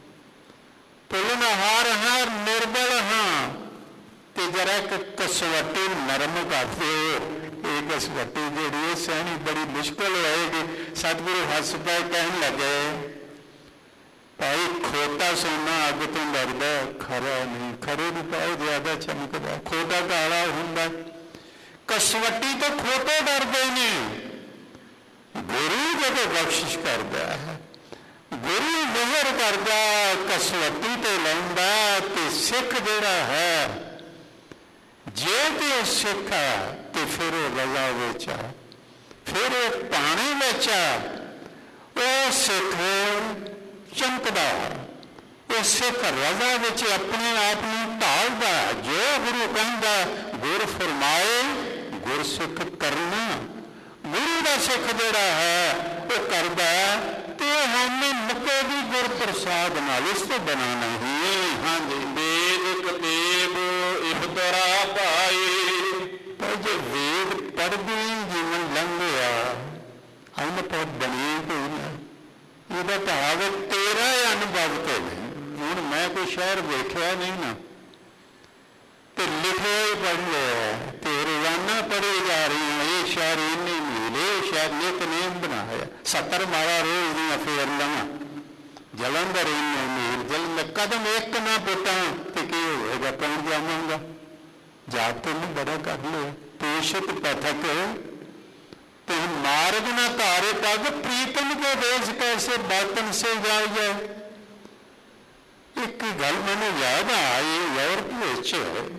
पुलनहार हाँ, निर्बल हाँ, तो जरा कसवटी नरम कर दो। ये कसवटी जी सहनी बड़ी मुश्किल होएगी। सतगुरु हस पाए कहन लगे भाई खोटा सोना अग तो डरदा, खरा नहीं, खरे भी पाए ज्यादा चमकदा, खोटा काला हुंदा, कसवटी तो खोटे डरदे ने। गुरु जब बख्शिश करदा है, गुरु मेहर करदा, कसवटी तो लाउंदा, ते सिख जिहड़ा है जे तो सिख है तो फिर रजा विच आ, फिर पानी विच आ, वो सिख चमकदा, वो सिख रजा विच अपने आप नूं ढालदा, जो गुरु कहंदा गुर फरमाए गुर सिख करना, गुरु का सिख जिहड़ा है वो करदा, तो हमें मुके भी गुर प्रसाद नाल, इस तो बना नहीं। हाँ जी, वेद कतेब इह तरा पाए, पर जो वेद पढ़दी जीवन लंघ गया, अनपढ़ बनी कोई ना, ये भाव तेरा अनुभव तो नहीं। हुण मैं कोई शहर वेख्या नहीं ना, तो लिखे ही पढ़ लिया, तो रोजाना पढ़ी जा रही है, ये शहर इन्नी मील, ये शहर नितनेम बनाया, सत्तर मारा रोज दियां फेर लवां, जलंधर इन्नी मील, जलंधर कदम एक ना पुटा तो की होएगा, पहुंच जावांगा। जाप तो नहीं बड़ा कर लो, पोषित पथक तो मार्ग न तारे पग, प्रीतम को देश कैसे बातन से जाए जाए। एक गल मैंने याद आई, यूरोप विच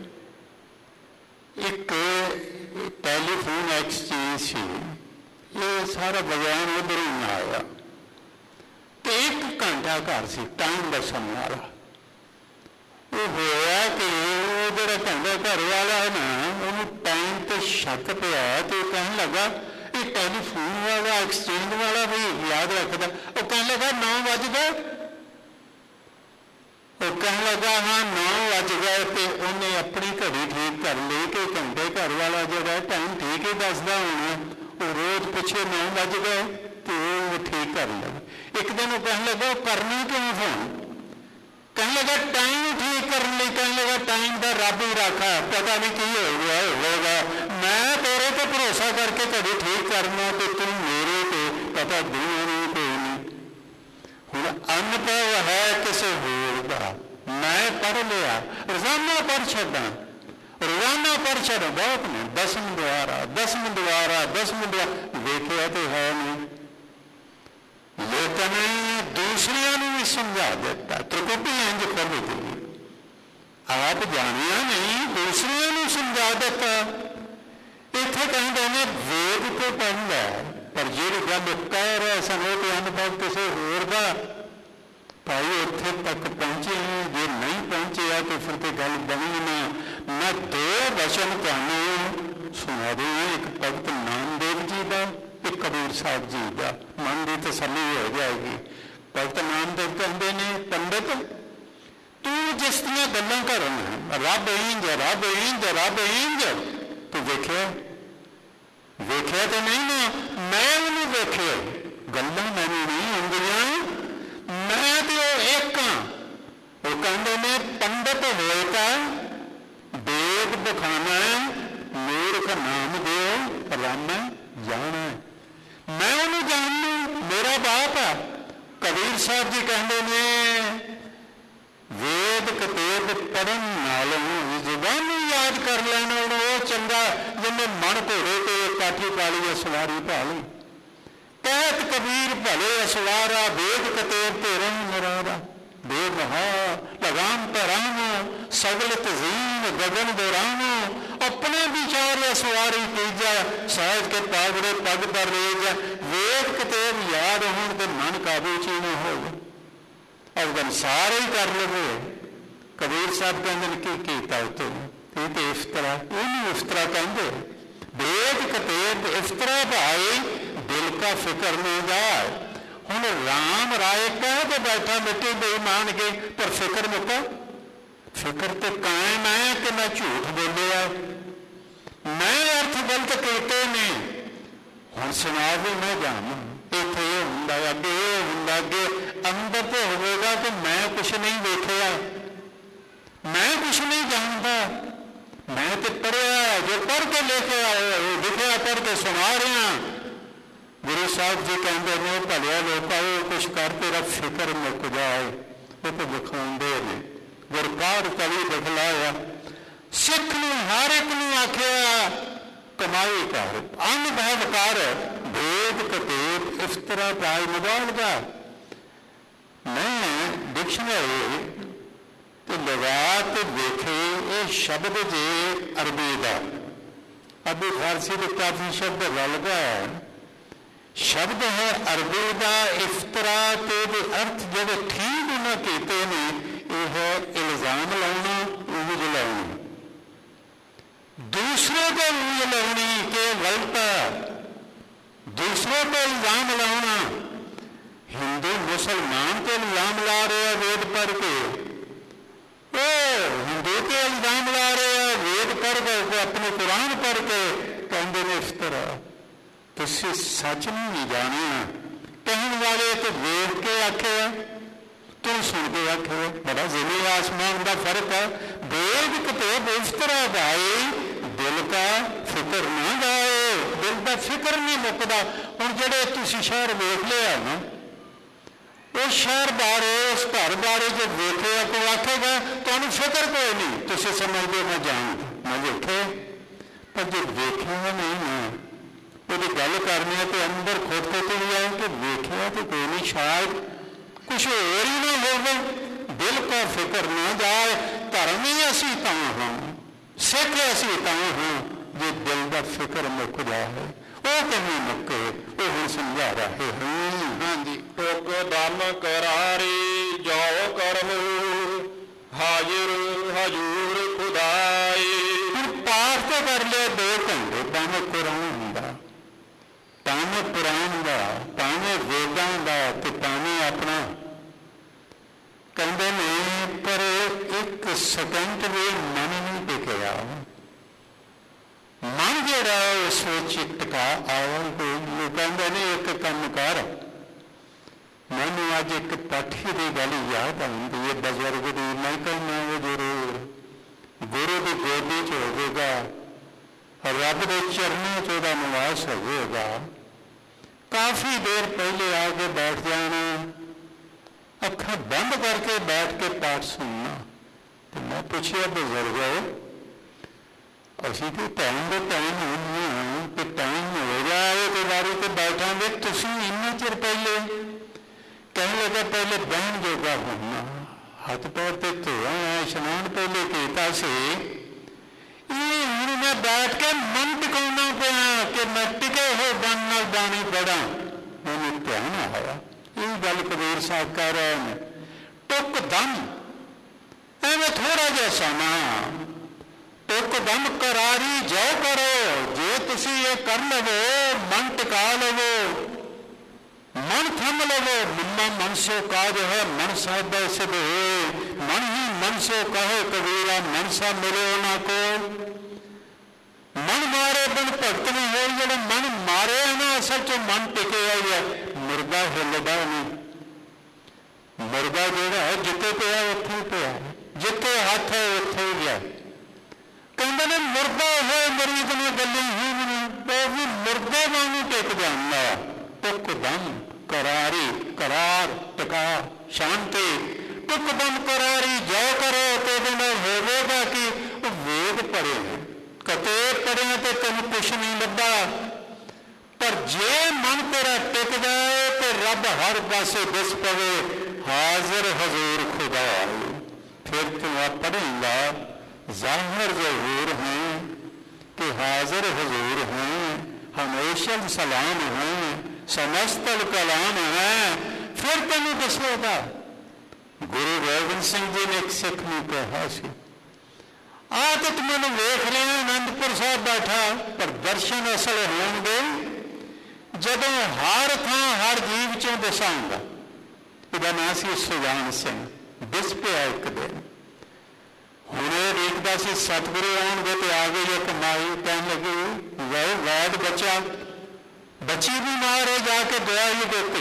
एक टैलीफोन एक्सचेंज सी, ये सारा बजान उधर ही आया, तो एक घंटा घर से टाइम दसन वाला, वो होया कि जो घंटा घर वाला है ना, उन्होंने टाइम तो शक पिया, तो कहने लगा ये टैलीफोन वाला एक्सचेंज वाला भी याद रखता, वो कहने लगा नौ बज गए, वो कहने लगा हाँ नौ बज गए, तो उन्हें अपनी घड़ी ठीक कर ली कि घंटे घर वाला जो टाइम ठीक ही दसदा होना, वो रोज पूछे नौ बज गए, तो वो ठीक कर लगे। एक दिन वो कहने लगा करना क्यों फोन, कहने लगा टाइम ठीक करने, कहने लगा टाइम का रब ही रखा, पता नहीं की हो गया होगा, मैं तेरे तो भरोसा करके कभी ठीक करना, तो तुम मेरे को पता दूर नहीं कोई नहीं। हुण अनुभव है किसी होर का, मैं पढ़ लिया, रोजाना पढ़ छड्डा, रोजाना पढ़ छड्डा, बहुत ने दसम द्वारा दसम द्वारा दसम द्वारा वेख्या तो है नहीं, लेकिन दूसरिया भी समझा दिता, त्रिकुटी इंज खोल दी, आप जानिया नहीं, दूसरिया समझा दिता। इत्थे कहते हैं वेद तो पढ़दा, पर जी गल कह रहे सन तो अनुभव किसी होर का, भाई उत्थे तक पहुंचे हैं, जे नहीं पहुंचे तो फिर तो गल बनी ना। मैं दो वचन तुहानूं सुना दूँ, एक भगत नामदेव जी का, एक कबीर साहब जी का, मन की तसल्ली हो जाएगी। भगत नामदेव कहते ने पंडित तू जिस दियां गल्लां करना, रब इंज रब इंज रब इंज, तू वेख्या वेख्या तो नहीं ना, मैं उन्होंने वेख्या, गल्लां मैनूं नहीं आउंदियां, मैं तो एक हाँ। वो कहते ने पंडित होएगा वेद बखाना, मूर्ख नाम दो रम जाना, मैं उन्हें जानू, मेरा बाप है। कबीर साहब जी कहते ने वेद वेद कतेब पढ़न नालों जुबान याद कर लेना वो चंगा जिन्हें मन घोड़े ते काठी पाली है सवारी भाली। कहत कबीर भले असवारा वेद कतेब तेरे मुरारा। बेमहा लगाम पराना सगल तजीम गगन दोराना। अपने विचार सवारी तीजा सहज के पागड़े पग पर रेजा। वेद कतेब याद होने के मन काबू च ही ना हो अवगन सारे ही कर लवे। कबीर साहब कहते की कीता उत्ते ये तो इफ्तरा इन्हू इफ्तरा कहते। वेद कतेब इफ्तरा भाई दिल का फिक्र नहीं जाए। हुण राम राय कह के बैठा मिट्टी बेईमान के पर फिक्र मुका फिक्र तो कायम है कि मैं झूठ बोलिया मैं अर्थ गलत किए ने हुण सुना भी मैं जाना इत्थे ये हुंदा अगे ये हुंदा अगे अंदर तो होगा कि मैं कुछ नहीं देखिया मैं कुछ नहीं जानता मैं तो पढ़िया जो पढ़ के लेके आए लिखिया पढ़ के सुना रहा। गुरु साहब जी कहते हैं भलिया लोका कुछ कर तेरा फिक्र मुक जाए वो तो दिखाते ने गुरकार कली दिखलाया। सिख नूं हर एक नूं आखिया कमाई कर अन बहब कर वेद कतेब इफ्तरा पाई मोबाइल का। मैं डिक्शनरी तो लगा तो देखे ये शब्द जे अरबी का अभी फारसी के काफी शब्द रल गया शब्द है अरबी का इफ्तरा ते अर्थ जो ठीक उन्हें किए ने यह है इल्जाम लाना उंगल लानी दूसरे को उंगल लानी के गलत दूसरे को इल्जाम लाना। हिंदू मुसलमान को इल्जाम ला रहे हैं वेद पढ़ के ओ हिंदू के इल्जाम ला रहे हैं वेद पढ़ के अपने कुरान पढ़ के कहते हैं इफ्तरा। तुसी सच नहीं जाना कहने वाले तो वेख के आखे तू सुन के आखे बड़ा जमीन आसमान का फर्क है। वेद कतेब इफ्तरा भाई दिल का फिक्र ना जाए दिल का फिक्र नहीं मुकदा। हुण जिहड़े तुसी शहर वेख लिया ना उस शहर बारे उस घर बारे जो वेखे कोई आखेगा तुहानूं फिक्र कोई नहीं तुसी समझदे मैं जानदा मैं वेखे पर जो वेखिया नहीं ना वो गल करनी है तो अंदर खुद को तो भी आए कि देखिया तो कोई नहीं शायद कुछ और ही ना हो दिल का फिक्र ना जाए। धर्म ही असी तां हाँ सिख असी तां हाँ जो दिल का फिक्र मुक जाए वो कहीं मुके वो हम समझा रहे हैं। हाँ जी
टोक दम करारी जाओ करहु हाजिर हजूर खुदाई।
पाठ तो कर लिया दो घंटे भावे कुरान भावे पुराण का भावे वेदां का तो भावे अपना कहते नहीं पर एक सेकंड भी मन नहीं टिकया। मन जोड़ा उस टिका आवन को कहते ने एक कम कर। मैनू अज एक पाठी की गल याद आती है बजुर्ग की मैं कहना वो जरूर गुरु की गोदी च होगा रब के चरणों च ओहदा निवास होगा। काफी देर पहले आके बैठ जाना अखा बंद करके बैठ के पाठ सुनना। तो मैं पूछिया बुजुर्ग असी तो टाइम के टाइम होने कि टाइम हो जाए तो बारी तो बैठा तुम इन्ना चिर पहले कहने लगा पहले बहन जोगा होना हाथ पैर तो धोया स्नान पहले किया से ये हूँ मैं बैठ के मन टिकाना पाया कि मैं टिके हो बन नाल बाणी पढ़ा मैंने ध्यान आया। ये गल कबीर साहब कह रहे हैं टुक दम एवं थोड़ा जहा समा टुक दम करारी जाओ करो जे तुसी ये कर लवो मन टिका लवो मन थम लवो मम्मा मन सो काज है मन साहब सिद्ध हो मन ही मन सो कहो कबीरा मन सा मिले ना को मन मारे बिन भगत नहीं हो जो मन मारे ना असल च मन टिके है मुर्गा हिलदा नहीं मुर्गा जोड़ा है जिते पिया उत्थे पिया जिते हाथ है उत्थे ही गया। कहते ने मुर्गा है मरीज ने गली ही नहीं भी मुर्गा वांगू टिक जाता टुक दम करारी करार टिका शांति ਇੱਕ ਦਮ ਕਰਾਰੀ ਜੋ ਕਰੋ ਤੇ ਇਹਦੇ ਨਾਲ ਹੋਵੇਗਾ ਕਿ ਉਹ ਵੇਦ ਪੜ੍ਹੇ ਕਤੇ ਪੜ੍ਹਿਆ ਤੇ ਤੈਨੂੰ ਕੁਛ ਨਹੀਂ ਲੱਭਾ, ਪਰ ਜੇ ਮਨ ਤੇਰਾ ਟਿਕਦਾ ਹੈ ਤੇ ਰੱਬ ਹਰ ਪਾਸੇ ਦਿਸ ਪਵੇ, ਹਾਜ਼ਰ ਹਜ਼ੂਰ ਖੁਦਾ ਫਿਰ ਤੂੰ ਆ ਪੜ੍ਹੇਂਗਾ ਜ਼ਾਹਿਰ ਜ਼ਹੂਰ ਹੈ कि हाजिर हजूर हैं, हमेशा सलाम हैं, समस्तल कलाम है। फिर तेन दसेगा। गुरु गोबिंद सिंह जी ने एक सिख ने कहा सी, आ तो तुम मैंने वेख रहे हो आनंदपुर साहब बैठा, पर दर्शन असल होंगे जदों हर थां हर जीव चों दसाऊंगा। इसका नाम सी सुजान सिंह। दिस पिया एक दिन ਹੁਣ ਇਹ ਦੇਖਦਾ ਸੀ ਸਤਿਗੁਰੂ ਆਉਣਗੇ ਤੇ ਆ ਗਈ ਇੱਕ ਮਾਈ ਕਹਿਣ ਲੱਗੀ ਵੇ ਵੈਦ ਬੱਚਾ ਬੱਚੀ ਵੀ ਮਾਰ ਹੋ ਜਾ ਕੇ ਦਵਾਈ ਦਿੱਤੀ।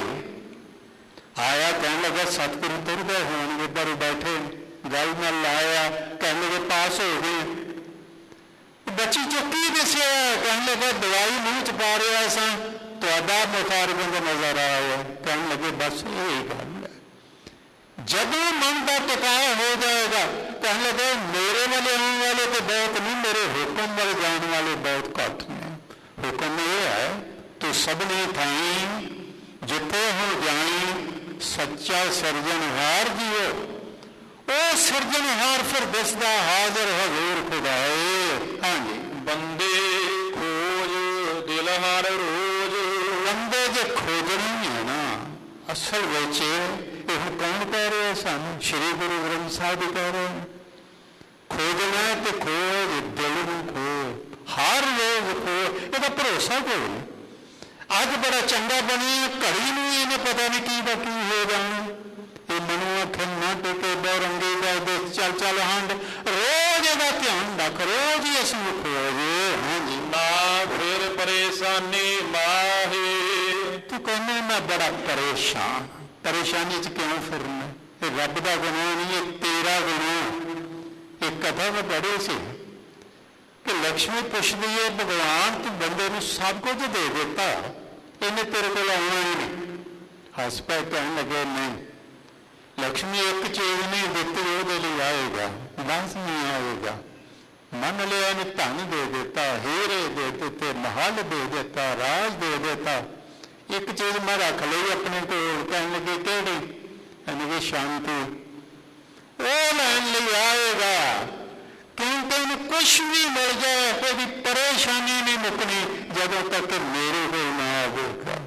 ਆਇਆ ਕਹਿਣ ਲੱਗਾ ਸਤਿਗੁਰੂ ਤੁਰ ਗਏ ਹੋਣਗੇ ਪਰ ਬੈਠੇ ਗੱਲ ਨਾਲ ਲਾਇਆ ਕਹਿਣ ਲੱਗੇ ਪਾਸ ਹੋ ਗਏ। ਬੱਚੀ ਚੁੱਕੀ ਦਿਸਿਆ ਕਹਿਣ ਲੱਗਾ ਦਵਾਈ ਮੂੰਹ ਚ ਪਾ ਰਿਹਾ ਸਾਂ ਤੁਹਾਡਾ ਮੁਖਾਰਬੰਦ ਨਜ਼ਰ ਆਇਆ। ਕਹਿਣ ਲੱਗੇ ਬਸ ਇਹ ਗੱਲ ਹੈ ਜਦੋਂ ਮਨ ਦਾ ਟਿਕਾਅ ਹੋ ਜਾਏਗਾ। कहने लगे मेरे वाले आने वाले तो बहुत नहीं, मेरे हुक्म वाले जाने वाले बहुत घट ने। हुक्म यह है तो सबने थाई जिथे हो जाई सच्चा सिरजनहार जी हो, वो सिरजनहार फिर दसदा हाजिर हजूर खुदाए। हाँ जी
बंदे खोज दिल हर रोज,
बंदे जो खोजने है ना असल विच ਇਹ ਕੌਣ ਕਹਿ ਰਿਹਾ ਸਾਨੂੰ? ਸ਼੍ਰੀ ਗੁਰੂ ਗ੍ਰੰਥ ਸਾਹਿਬ ਜੀ ਕਹਿ ਰਹੇ ਖੋਜਣਾ ਤੇ ਖੋਜ ਦਿਲ ਨੂੰ ਖੋਜ ਹਰ ਰੋਜ਼ ਖੋਜ, ਇਹਦਾ ਭਰੋਸਾ ਕੋਈ ਨਹੀਂ। ਅੱਜ ਬੜਾ ਚੰਗਾ ਬਣਿਆ ਘੜੀ ਨੂੰ ਇਹਨੇ ਪਤਾ ਨਹੀਂ ਕੀ ਦਾ ਕੀ ਹੋ ਜਾਣਾ। ਇਹ ਮਨੋਂ ਅੱਖਾਂ ਨਾ ਟੇਕੇ ਬਰੰਗੇ ਕਰਦੇ ਚੱਲ ਚੱਲ ਹੰਡ ਰੋਜ਼ ਇਹਦਾ ਧਿਆਨ ਰੱਖ, ਰੋਜ਼ ਹੀ ਅਸੀਂ ਖੋਜੇ। ਹਾਂਜੀ
ਨਾ ਫਿਰ ਪਰੇਸ਼ਾਨੀ ਮਾਹੇ,
ਤੂੰ ਕਹਿੰਦਾ ਮੈਂ ਬੜਾ ਪਰੇਸ਼ਾਨ। परेशानी च क्यों फिरना? ये रब का गुनाह नहीं, ये तेरा गुनाह। एक कथा मैं पढ़ी सी कि लक्ष्मी पुछदी है भगवान तू बंदे नूं सब कुछ दे दिता, इन्हें तेरे को आना ही नहीं। हस पै कहन लगे नहीं लक्ष्मी एक चीज नहीं दिती वो आएगा, बस नहीं आएगा। मन लिया ने धन दे दिता, हीरे दे दिते, महल दे दिता, राज दे दिता, एक चीज मैं रख ली अपने को। कहने लगे केड़ी? कहने लगे शांति। वो लैन लिए आएगा क्योंकि उन्हें कुछ भी मिल जाए कोई परेशानी नहीं मुकनी जदों तक मेरे को ना आवेगा।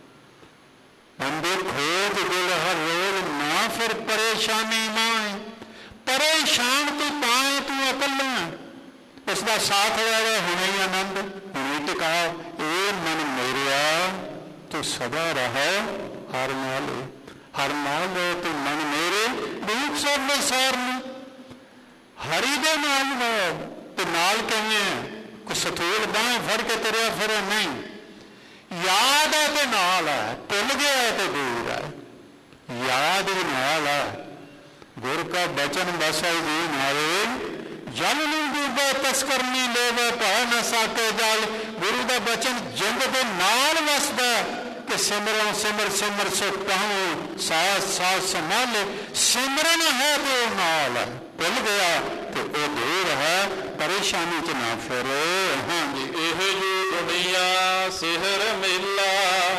बंदे खोज दिल हर रोज ना फिर परेशानी माए, परेशान तू पाए तू अकला उसका साथ ले रहे हुणे ही आनंद हुणे टिका। ये मन मेरिया तो सदा रहो हर नाल, हर नाल रहो तो मन मेरे रूप सब में सार हरी दे नाल रहो। तो नाल कहें कोई सथूल बाहें फड़ के तुरया फिर नहीं, याद है तो नाल है, भुल गया है तो दूर है, याद भी नाल है। गुर का बचन बसा जी नारे जल नहीं डूबे तस्कर नहीं लेवे भा न साके जल। गुरु का बचन जिंद के नाल वसदा कि सिमरन सिमर सिमर सो कहूँ साथ साथ संभाले। सिमरन है तो नाल है, भुल गया तो वो दूर है, परेशानी च ना फिरे। हाँ जी
ਇਹ ਜੋ ਦੁਨੀਆ ਸਿਹਰ ਮੇਲਾ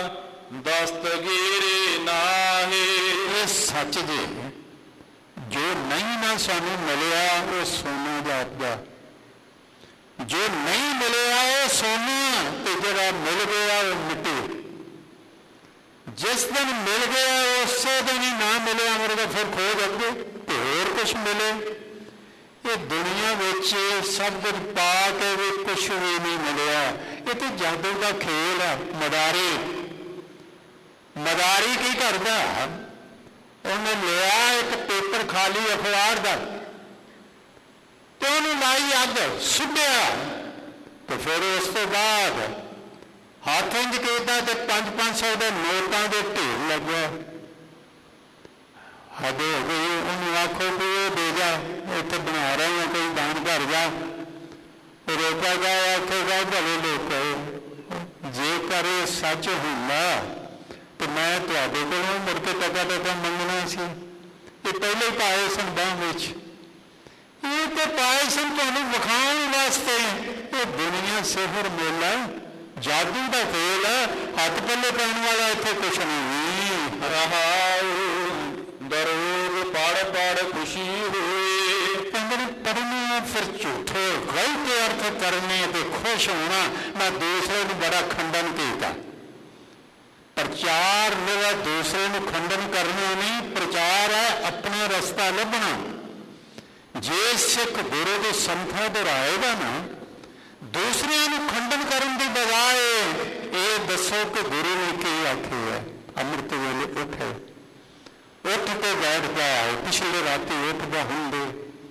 ਦਸਤਗੀਰੀ ਨਾਹੀ।
ये सच जी जो नहीं ना सानू मिलिया वो सोना जापदा, जो नहीं मिलिया वो सोना, तो जरा मिल गया वो मिट्टी। जिस दिन मिल गया उस दिन ही ना मिले मुझे फिर खोज अगे तो होर कुछ मिले। ये दुनिया विच सब कुछ पा के भी कुछ भी नहीं मिलिया। ये तो जादू का खेल है। मदारी मदारी की करता उन्हें लिया एक पेपर खाली अखबार का तो उन्हें लाई अग सुटिया, तो फिर उस तो बाद हाथ इंज किया तो पांच पांच सौ के नोटा के ढेर लग गया। हद हो गई। उन्हें आखो कि ये दे जा, इतने बना रहे हैं कोई दान कर जा। रोका गया आखेगा भले लोग जेकर ये सच होंगे तो मैं तुहाडे कोलों मुड़ के टका टका मंगना सी। ਇਹ ਪਹਿਲੇ ਹੀ ਪਾਏ ਸਨ ਬਾਂਹ ਵਿੱਚ, ਇਹ ਤੇ ਪਾਏ ਸਨ ਤੁਹਾਨੂੰ ਵਿਖਾਉਣ ਵਾਸਤੇ। ਇਹ ਦੁਨੀਆ ਸਿਹਰ ਮੇਲਾ ਜਾਦੂ ਦਾ ਖੇਲ ਹੈ, ਹੱਥ ਪੱਲੇ ਪੈਣ ਵਾਲਾ ਇੱਥੇ ਕੁਛ ਨਹੀਂ।
ਰਹਾਉ ਦਰੋਗ ਪੜ ਪੜ ਖੁਸ਼ੀ ਹੋਏ।
ਕਹਿੰਦੇ ਨੇ ਪੜ੍ਹਨੇ ਫਿਰ ਝੂਠੇ ਗਲਤ ਅਰਥ ਕਰਨੇ ਤੇ ਖੁਸ਼ ਹੋਣਾ। ਮੈਂ ਦੂਸਰੇ ਨੂੰ ਬੜਾ ਖੰਡਨ ਕੀਤਾ। ਪ੍ਰਚਾਰ ਮੇਰਾ ਦੂਸਰੇ ਨੂੰ ਖੰਡਨ ਕਰਨਾ ਨਹੀਂ, ਪ੍ਰਚਾਰ ਹੈ ਆਪਣਾ ਰਸਤਾ ਲੱਭਣਾ। ਜੇ ਸਿੱਖ ਗੁਰੂ ਦੀ ਸੰਥਾ ਦੁਹਰਾਏਗਾ ਨਾ, ਦੂਸਰਿਆਂ ਨੂੰ ਖੰਡਨ ਕਰਨ ਦੀ ਬਜਾਏ ਇਹ ਦੱਸੋ ਕਿ ਗੁਰੂ ਨੇ ਕੀ ਆਖਿਆ ਹੈ। ਅੰਮ੍ਰਿਤ ਵੇਲੇ ਉੱਠੇ, ਉੱਠ ਕੇ ਬੈਠਦਾ, ਪਿਛਲੇ ਰਾਤੀ ਉੱਠਦਾ ਹੁੰਦੇ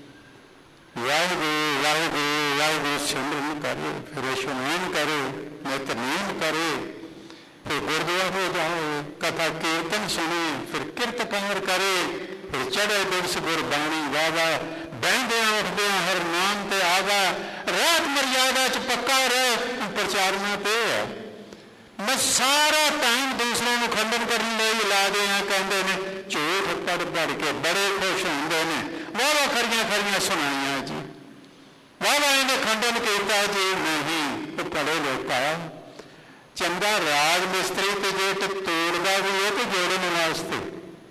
ਵਾਹਿਗੁਰੂ ਵਾਹਿਗੁਰੂ ਵਾਹਿਗੁਰੂ ਸਿਮਰਨ ਕਰੇ, ਫਿਰ ਇਸ਼ਨਾਨ ਕਰੇ, ਨਿਤਨੇਮ ਕਰੇ, ਫਿਰ ਗੁਰਦੁਆਰੇ ਜਾਏ, ਕਥਾ ਕੀਰਤਨ ਸੁਣੇ, ਫਿਰ ਕਿਰਤਕਾਰ ਕਰੇ, ਫਿਰ ਚੜ੍ਹੇ ਦਿਵਸ ਗੁਰਬਾਣੀ ਗਾਵਾ, ਬਹਿੰਦਿਆਂ ਉੱਠਦਿਆਂ ਹਰ ਨਾਮ ਤੇ ਆਵਾ, ਰਾਤ ਮਰਿਆਦਾ ਚ ਪੱਕਾ ਰਹੇ। ਪ੍ਰਚਾਰਨਾ ਤੇ ਹੈ। ਮੈਂ ਸਾਰਾ ਟਾਈਮ ਦੂਸਰਿਆਂ ਨੂੰ ਖੰਡਨ ਕਰਨ ਲਈ ਲਾ ਦੇ ਆ। ਕਹਿੰਦੇ ਨੇ ਝੂਠ ਪੜ ਪੜ ਕੇ ਬੜੇ ਖੁਸ਼ ਹੁੰਦੇ ਨੇ। ਵਾਹਵਾ ਖਰੀਆਂ ਖਰੀਆਂ ਸੁਣਾਈਆਂ ਜੀ, ਵਾਹਵਾ ਇਹਨੇ ਖੰਡਨ ਕੀਤਾ ਜੀ। ਨਹੀਂ, ਉਹ ਪੜੇ ਲੋਕਾ ਚੰਗਾ ਰਾਜ ਮਿਸਤਰੀ ਤੇ ਜੇ ਤੇ ਤੋੜਦਾ ਵੀ ਹੈ ਤੇ ਜੋੜਨ ਵਾਸਤੇ,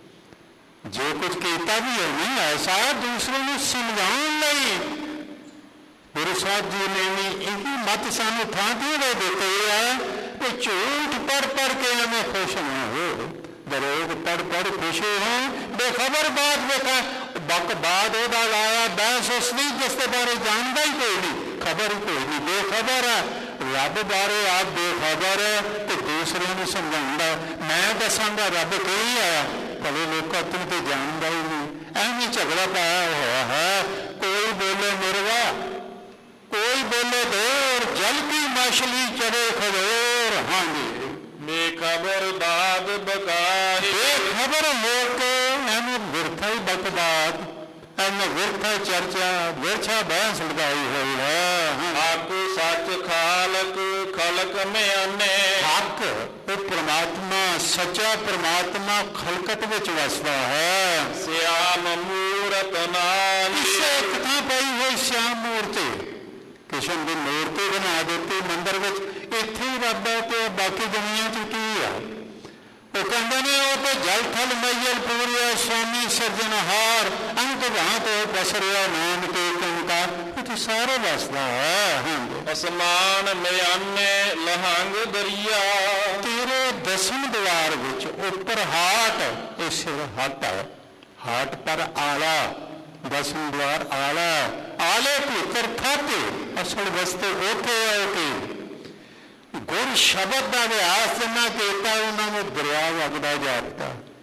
ਜੋ ਕੁਝ ਕੀਤਾ ਵੀ ਹੈ ਨਹੀਂ ਐਸਾ ਦੂਸਰੇ ਨੂੰ ਸਮਝਾਉਣ ਲਈ। ਗੁਰੂ ਸਾਹਿਬ ਜੀ ਨੇ ਵੀ ਇਹੀ ਮੱਤ ਸਾਨੂੰ ਥਾਂ ਦੇ ਦਿੱਤੀ ਹੈ ਕਿ ਝੂਠ ਪੜ ਪੜ ਕੇ ਐਵੇਂ ਖੁਸ਼ ਨਾ ਹੋ, ਦਰੋਗ ਪੜ ਪੜ ਖੁਸ਼ ਹੋ। ਬੇਖਬਰ ਬਾਤ ਵੇਖਾ ਬਕ ਬਾਦ ਉਹਦਾ ਲਾਇਆ ਬੈਸ ਉਸ ਦੀ ਜਿਸ ਦੇ ਬਾਰੇ ਜਾਣਦਾ ਹੀ ਕੋਈ ਨਹੀਂ, ਖਬਰ ਹੀ ਕੋਈ ਨਹੀਂ, ਬੇਖਬਰ ਹੈ। ਰੱਬ ਬਾਰੇ ਆਪ ਬੇਖਬਰ ਹੈ ਤੇ ਦੂਸਰਿਆਂ ਨੂੰ ਸਮਝਾਉਂਦਾ। ਮੈਂ ਦੱਸਾਂਗਾ ਰੱਬ ਕੀ ਹੈ, ਭਲੇ ਲੋਕਾਂ ਤੂੰ ਤੇ ਜਾਣਦਾ ਹੀ ਨਹੀਂ। ਐਵੇਂ ਝਗੜਾ ਪਾਇਆ ਹੋਇਆ ਹੈ। ਕੋਈ ਬੋਲੇ ਨਿਰਵਾ, ਕੋਈ ਬੋਲੇ ਦੇਰ, ਜਲ ਕੀ ਮਛਲੀ ਚੜੇ ਖੜੋਰ। ਹਾਂਜੀ,
ਬੇਖਬਰ ਬਾਦ ਬਕਾਏ।
ਬੇਖਬਰ ਹੋ ਕੇ ਐਵੇਂ ਵਿਰਥਾ ਹੀ ਬਕਬਾਦ, ਐਵੇਂ ਵਿਰਥਾ ਚਰਚਾ, ਵਿਰਛਾ ਬਹਿਸ ਲਗਾਈ ਹੋਈ ਹੈ।
ਹੱਕ ਸੱਚ ਖਾਲਕ ਖਲਕ ਮਿਆਨੇ।
ਹੱਕ ਉਹ ਪ੍ਰਮਾਤਮਾ, ਸੱਚਾ ਪ੍ਰਮਾਤਮਾ ਖਲਕਤ ਵਿੱਚ ਵਸਦਾ ਹੈ।
ਸਿਆਮ ਮੂਰਤ ਨਾਹੀ।
ਇਸੇ ਇੱਕ ਥਾਂ ਪਈ ਹੋਈ ਸਿਆਮ ਮੂਰਤੀ, ਕ੍ਰਿਸ਼ਨ ਦੀ ਮੂਰਤੀ ਬਣਾ ਦਿੱਤੀ ਮੰਦਿਰ ਵਿੱਚ। ਇੱਥੇ ਹੀ ਰੱਬ ਹੈ ਤੇ ਬਾਕੀ ਦੁਨੀਆ ਚ ਕੀ ਆ? ਉਹ ਕਹਿੰਦੇ ਨੇ ਉਹ ਤੇ ਜਲ ਥਲ ਮਈਲ ਪੂਰਿਆ ਸਵਾਮੀ ਸਿਰਜਣਹਾਰ, ਅੰਤ ਭਾਂਤ ਪਸਰਿਆ ਨਾਮ ਤੇ ਕੰਕਾਰ। ਇੱਥੇ ਸਾਰੇ ਵਸਦਾ ਹੈ। ਹਾਂਜੀ,
ਅਸਮਾਨ ਮਿਆਨੇ ਲਹੰਗ ਦਰਿਆ।
ਤੇਰੇ ਦਸਮ ਦੁਆਰ ਵਿੱਚ ਉੱਪਰ ਹਾਟ, ਇਹ ਸਿਰ ਹੱਟ ਹੈ, ਹਾਟ ਪਰ ਆਲਾ, ਦਸਮ ਦੁਆਰ ਆਲਾ, ਆਲੇ ਭੀਤਰ ਖਾਤੇ। ਅਸਲ ਵਸਤੇ ਉੱਥੇ ਹੈ ਕਿ ਗੁਰ ਸ਼ਬਦ ਦਾ ਅਭਿਆਸ ਜਿੰਨਾ ਕੀਤਾ ਉਹਨਾਂ ਨੂੰ ਦਰਿਆ ਵਗਦਾ ਜਾਪਦਾ।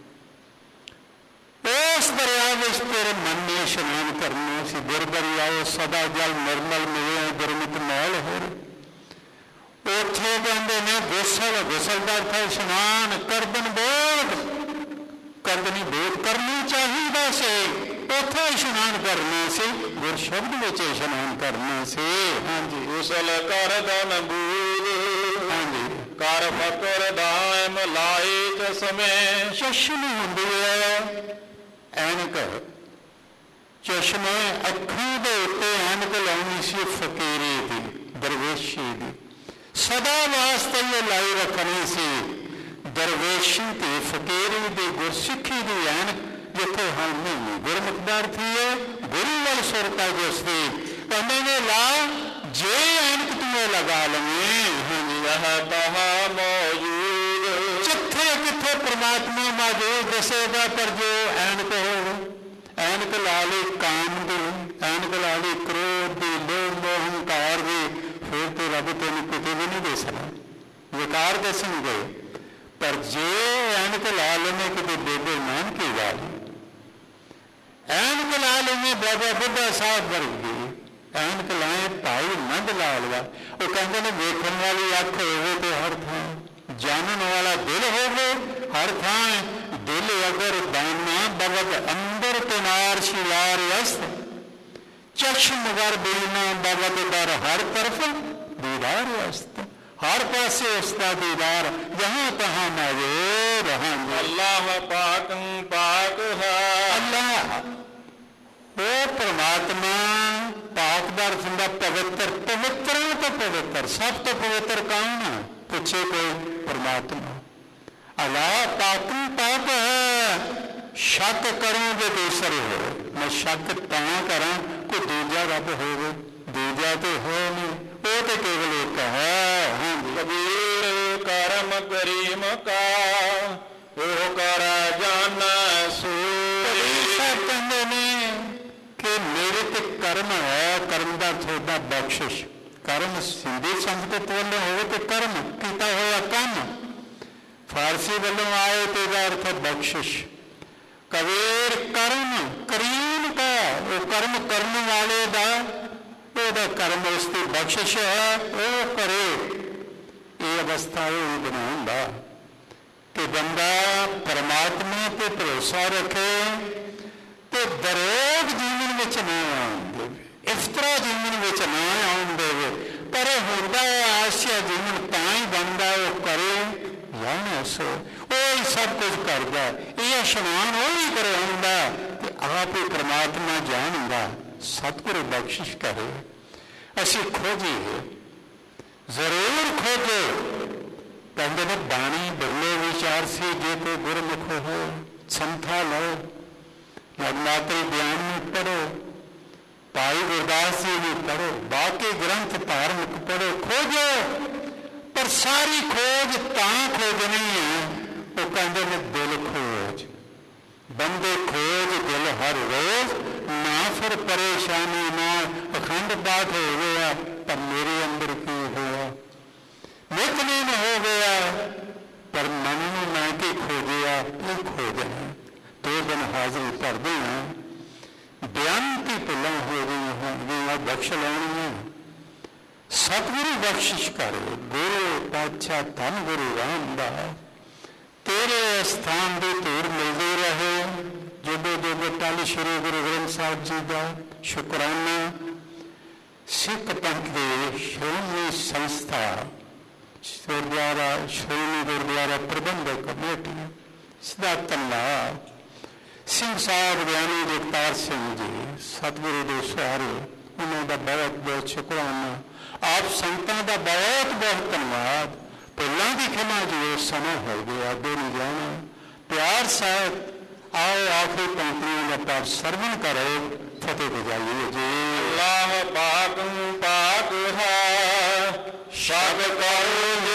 ਉਸ ਦਰਿਆ ਵਿੱਚ ਤੇਰੇ ਮਨ ਨੇ ਇਸ਼ਨਾਨ ਕਰਨਾ ਸੀ। ਗੁਰ ਦਰਿਆਓ ਸਦਾ ਜਲ ਨਿਰਮਲ ਮਿਲੇ, ਗੁਰਮਤਿ ਮੈਲ ਹੋਰ। ਉੱਥੇ ਕਹਿੰਦੇ ਨੇ ਗੁਸਲ, ਗੁਸਲ ਦਾ ਅਰਥ ਇਸ਼ਨਾਨ, ਕਰਦਨ ਬੋਧ, ਕਰਦਨੀ ਬੋਧ ਕਰਨੀ ਚਾਹੀਦਾ ਸੀ। ਉੱਥੇ ਇਸ਼ਨਾਨ ਕਰਨਾ ਸੀ, ਗੁਰ ਸ਼ਬਦ ਵਿੱਚ ਇਸ਼ਨਾਨ ਕਰਨਾ ਸੀ। ਹਾਂਜੀ,
ਗੁਸਲ ਕਰਦਨ ਬੂਦ।
ਹਾਂਜੀ,
ਕਰ ਫਕਰ ਦਾਇਮ ਲਾਏ ਚਸ਼ਮੇ।
ਚਸ਼ਮ ਹੁੰਦੀ ਹੈ ਐਨਕ, ਚਸ਼ਮੇ ਅੱਖਾਂ ਦੇ ਉੱਤੇ ਐਨਕ ਲਾਉਣੀ ਸੀ ਫਕੀਰੀ ਦੀ, ਦਰਵੇਸ਼ੀ ਦੀ, ਸਦਾ ਵਾਸਤੇ ਇਹ ਲਾਈ ਰੱਖਣੀ ਸੀ। ਦਰਵੇਸ਼ੀ ਤੇ ਫਕੀਰੀ ਦੀ, ਗੁਰਸਿੱਖੀ ਦੀ ਐਨਕ ਜਿੱਥੇ ਹੁਣ ਨਹੀਂ। ਗੁਰਮੁਖ ਦਾ ਅਰਥ ਹੈ ਗੁਰੂ ਵੱਲ ਸੁਰਤਾ ਜਿਸ ਦੀ। ਕਹਿੰਦੇ ਨੇ ਲਾ ਜੇ ਐਨਕ ਤੂੰ ਲਗਾ ਲਵੇਂ। ਹਾਂਜੀ,
ਯਹ ਤਹਾ ਮੌਜੂਦ।
ਜਿੱਥੇ ਕਿੱਥੇ ਪ੍ਰਮਾਤਮਾ ਮੌਜੂਦ ਦਿਸੇਗਾ, ਪਰ ਜੋ ਐਨਕ ਹੋਵੇ, ਐਨਕ ਲਾ ਲਈ ਕਾਮ ਦੀ, ਐਨਕ ਲਾ ਲਈ ਕ੍ਰੋਧ ਦੀ, ਲੋਭ ਮੋਹ ਹੰਕਾਰ ਦੀ, ਫਿਰ ਤੇ ਰੱਬ ਤੈਨੂੰ ਕਿਤੇ ਵੀ ਨਹੀਂ ਦਿਸਣਾ, ਵਿਕਾਰ ਦਿਸਣਗੇ। ਪਰ ਜੇ ਐਨਕ ਲਾ ਲੈਣੇ ਕਿਤੇ ਬੇਬੇ ਨਾਨਕੀ ਵਾਲੀ, ਐਨਕ ਲਾ ਲੈਣੇ ਬਾਬਾ ਬੁੱਢਾ ਸਾਹਿਬ ਵਰਗੀ, ਐਨਕ ਲਾਏ ਭਾਈ ਨੰਦ ਲਾਲਵਾ। ਉਹ ਕਹਿੰਦੇ ਨੇ ਵੇਖਣ ਵਾਲੀ ਅੱਖ ਹੋਵੇ ਤੇ ਹਰ ਥਾਂ, ਜਾਣਨ ਵਾਲਾ ਦਿਲ ਹੋਵੇ ਹਰ ਥਾਂ। ਦਿਲ ਅਗਰ ਦਾਨਾ ਬਗਦ ਅੰਦਰ ਤਿਨਾਰ ਸ਼ਿਲਾਰ ਅਸਤ, ਚਸ਼ਮ ਵਰ ਬੀਨਾ ਬਗਦ ਦਰ ਹਰ ਤਰਫ ਦੀਦਾਰ ਅਸਤ। ਹਰ ਪਾਸੇ ਉਸਦਾ ਦੀਦਾਰ, ਜਹਾਂ ਤਹਾਂ ਮੌਜੂਦ।
ਅੱਲਾਹ ਪਾਕ ਪਾਕ ਹੈ।
ਅੱਲਾਹ ਉਹ ਪਰਮਾਤਮਾ ਪਾਕ ਦਾ ਅਰਥ ਹੁੰਦਾ ਪਵਿੱਤਰ, ਪਵਿੱਤਰਾਂ ਤੋਂ ਪਵਿੱਤਰ। ਸਭ ਤੋਂ ਪਵਿੱਤਰ ਕੌਣ ਹੈ? ਪੁੱਛੇ ਕੋਈ, ਪਰਮਾਤਮਾ। ਅਲਾ ਪਾਕਮ ਪਾਕ ਹੈ, ਸ਼ੱਕ ਕਰੋ ਜੇ ਦੂਸਰੇ ਹੋ। ਮੈਂ ਸ਼ੱਕ ਤਾਂ ਕਰਾਂ ਕੋਈ ਦੂਜਾ ਰੱਬ ਹੋਵੇ, ਦੂਜਾ ਤੇ ਹੋ ਨਹੀਂ, ਉਹ ਤੇ ਕੇਵਲ ਇੱਕ ਹੈ। ਹਾਂਜੀ,
ਕਬੀਰ ਕਰਮ ਕਰੀਮ ਕਾ ਉਹ ਕਰ ਜਾਣਾ ਸੂਰੀ।
ਸਾਹਿਬ ਕਹਿੰਦੇ ਨੇ ਕਿ ਮੇਰੇ ਤੇ ਕਰਮ ਹੈ, ਕਰਮ ਦਾ ਤੁਹਾਡਾ ਬਖਸ਼ਿਸ਼। ਕਰਮ ਸਿੰਧੀ ਸੰਸਕ੍ਰਿਤ ਵੱਲੋਂ ਹੋਵੇ ਤੇ ਕਰਮ ਕੀਤਾ ਹੋਇਆ ਕੰਮ, ਫਾਰਸੀ ਵੱਲੋਂ ਆਏ ਤੇ ਇਹਦਾ ਅਰਥ ਬਖਸ਼ਿਸ਼। ਕਬੀਰ ਕਰਮ ਕਰੀਮ ਕਾ, ਉਹ ਕਰਮ ਕਰਨ ਵਾਲੇ ਦਾ, ਉਹਦਾ ਕਰਮ ਉਸ ਦੀ ਬਖਸ਼ਿਸ਼ ਹੈ, ਉਹ ਕਰੇ। ਇਹ ਅਵਸਥਾ ਉਹ ਬਣਾਉਂਦਾ ਕਿ ਬੰਦਾ ਪਰਮਾਤਮਾ ਤੇ ਭਰੋਸਾ ਰੱਖੇ ਤੇ ਦਰੋਗ ਜੀਵਨ ਵਿੱਚ ਨਾ ਆਉਣ ਦੇਵੇ, ਇਫਤਰਾ ਜੀਵਨ ਵਿੱਚ ਨਾ ਆਉਣ ਦੇਵੇ। ਪਰ ਇਹ ਹੁੰਦਾ ਆਸਿਆ ਜੀਵਨ ਤਾਂ ਹੀ ਬਣਦਾ, ਉਹ ਕਰੇ ਜਾਣੇ ਸੋ, ਉਹ ਹੀ ਸਭ ਕੁਝ ਕਰਦਾ। ਇਹ ਇਸ਼ਨਾਨ ਉਹ ਵੀ ਕਰਵਾਉਂਦਾ ਤੇ ਆਪ ਹੀ ਪਰਮਾਤਮਾ ਜਾਣਦਾ। ਸਤਿਗੁਰੂ ਬਖਸ਼ਿਸ਼ ਕਰੇ, ਅਸੀਂ ਖੋਜੀਏ, ਜ਼ਰੂਰ ਖੋਜੋ। ਕਹਿੰਦੇ ਨੇ ਬਾਣੀ ਬਿਰਲੇ ਵਿਚਾਰ ਸੀ, ਜੇ ਕੋਈ ਗੁਰਮੁਖ ਹੋ ਸੰਥਾ ਲਓ, ਨਗਮਾਤਰੀ ਬਿਆਨ ਨੂੰ ਪੜ੍ਹੋ, ਭਾਈ ਗੁਰਦਾਸ ਜੀ ਨੂੰ ਪੜ੍ਹੋ, ਬਾਕੀ ਗ੍ਰੰਥ ਧਾਰਮਿਕ ਪੜ੍ਹੋ, ਖੋਜੋ। ਪਰ ਸਾਰੀ ਖੋਜ ਤਾਂ ਖੋਜਣੀ ਹੈ, ਉਹ ਕਹਿੰਦੇ ਨੇ ਦਿਲ ਖੋਜ। ਬੰਦੇ ਖੋਜ ਦਿਲ ਹਰ ਰੋਜ਼, ਨਾ ਫਿਰ ਪਰੇਸ਼ਾਨੀ ਨਾ ਅਖੰਡ ਪਾਠ ਹੋ ਗਿਆ ਪਰ ਮੇਰੇ ਅੰਦਰ ਕੀ ਹੋਇਆ, ਨਿਤਨੇਮ ਹੋ ਗਿਆ ਪਰ ਮਨ ਨੂੰ ਮੈਂ ਕੀ ਖੋਜਿਆ। ਇਹ ਖੋਜ ਹੈ। ਦੋ ਦਿਨ ਹਾਜ਼ਰੀ ਭਰਦੇ ਹਾਂ, ਬੇਅੰਤੀ ਭੁੱਲਾਂ ਹੋ ਗਈਆਂ ਹੋਣਗੀਆਂ, ਬਖਸ਼ ਲੈਣੀਆਂ। ਸਤਿਗੁਰੂ ਬਖਸ਼ਿਸ਼ ਕਰੇ। ਗੁਰੂ ਪਾਤਸ਼ਾਹ ਧੰਨ ਗੁਰੂ ਰਾਮਦਾਸ, ਤੇਰੇ ਸਥਾਨ ਦੀ ਧੂੜ ਮਿਲਦੀ ਰਹੇ। ਜਦੋਂ ਜਦੋਂ ਟਲ ਸ਼੍ਰੀ ਗੁਰੂ ਗ੍ਰੰਥ ਸਾਹਿਬ ਜੀ ਦਾ ਸ਼ੁਕਰਾਨਾ। ਸਿੱਖ ਪੰਥ ਦੀ ਸ਼੍ਰੋਮਣੀ ਸੰਸਥਾ ਗੁਰਦੁਆਰਾ ਸ਼੍ਰੋਮਣੀ ਗੁਰਦੁਆਰਾ ਪ੍ਰਬੰਧਕ ਕਮੇਟੀ, ਸਦਾ ਧੰਨਵਾਦ। ਸਿੰਘ ਸਾਹਿਬ ਗਿਆਨੀ ਜਗਤਾਰ ਸਿੰਘ ਜੀ, ਸਤਿਗੁਰੂ ਦੇ ਸਹਾਰੇ, ਉਹਨਾਂ ਦਾ ਬਹੁਤ ਬਹੁਤ ਸ਼ੁਕਰਾਨਾ। ਆਪ ਸੰਗਤਾਂ ਦਾ ਬਹੁਤ ਬਹੁਤ ਧੰਨਵਾਦ। ਭੁੱਲਾਂ ਦੀ ਖਿਮਾ ਜੀ, ਸਮਾਂ ਹੋ ਗਿਆ, ਅੱਗੇ ਨਹੀਂ ਜਾਣਾ। ਪਿਆਰ ਸਾਹਿਬ ਆਓ ਆਖਰੀ ਪੰਕਤੀਆਂ ਦਾ ਪਾਠ ਸਰਵਣ ਕਰੋ, ਫਤਿਹ ਬਜਾਈਏ ਜੀ।
ਅੱਲਾਹ ਪਾਕ ਪਾਕ ਹੈ, ਸਭ ਕਰ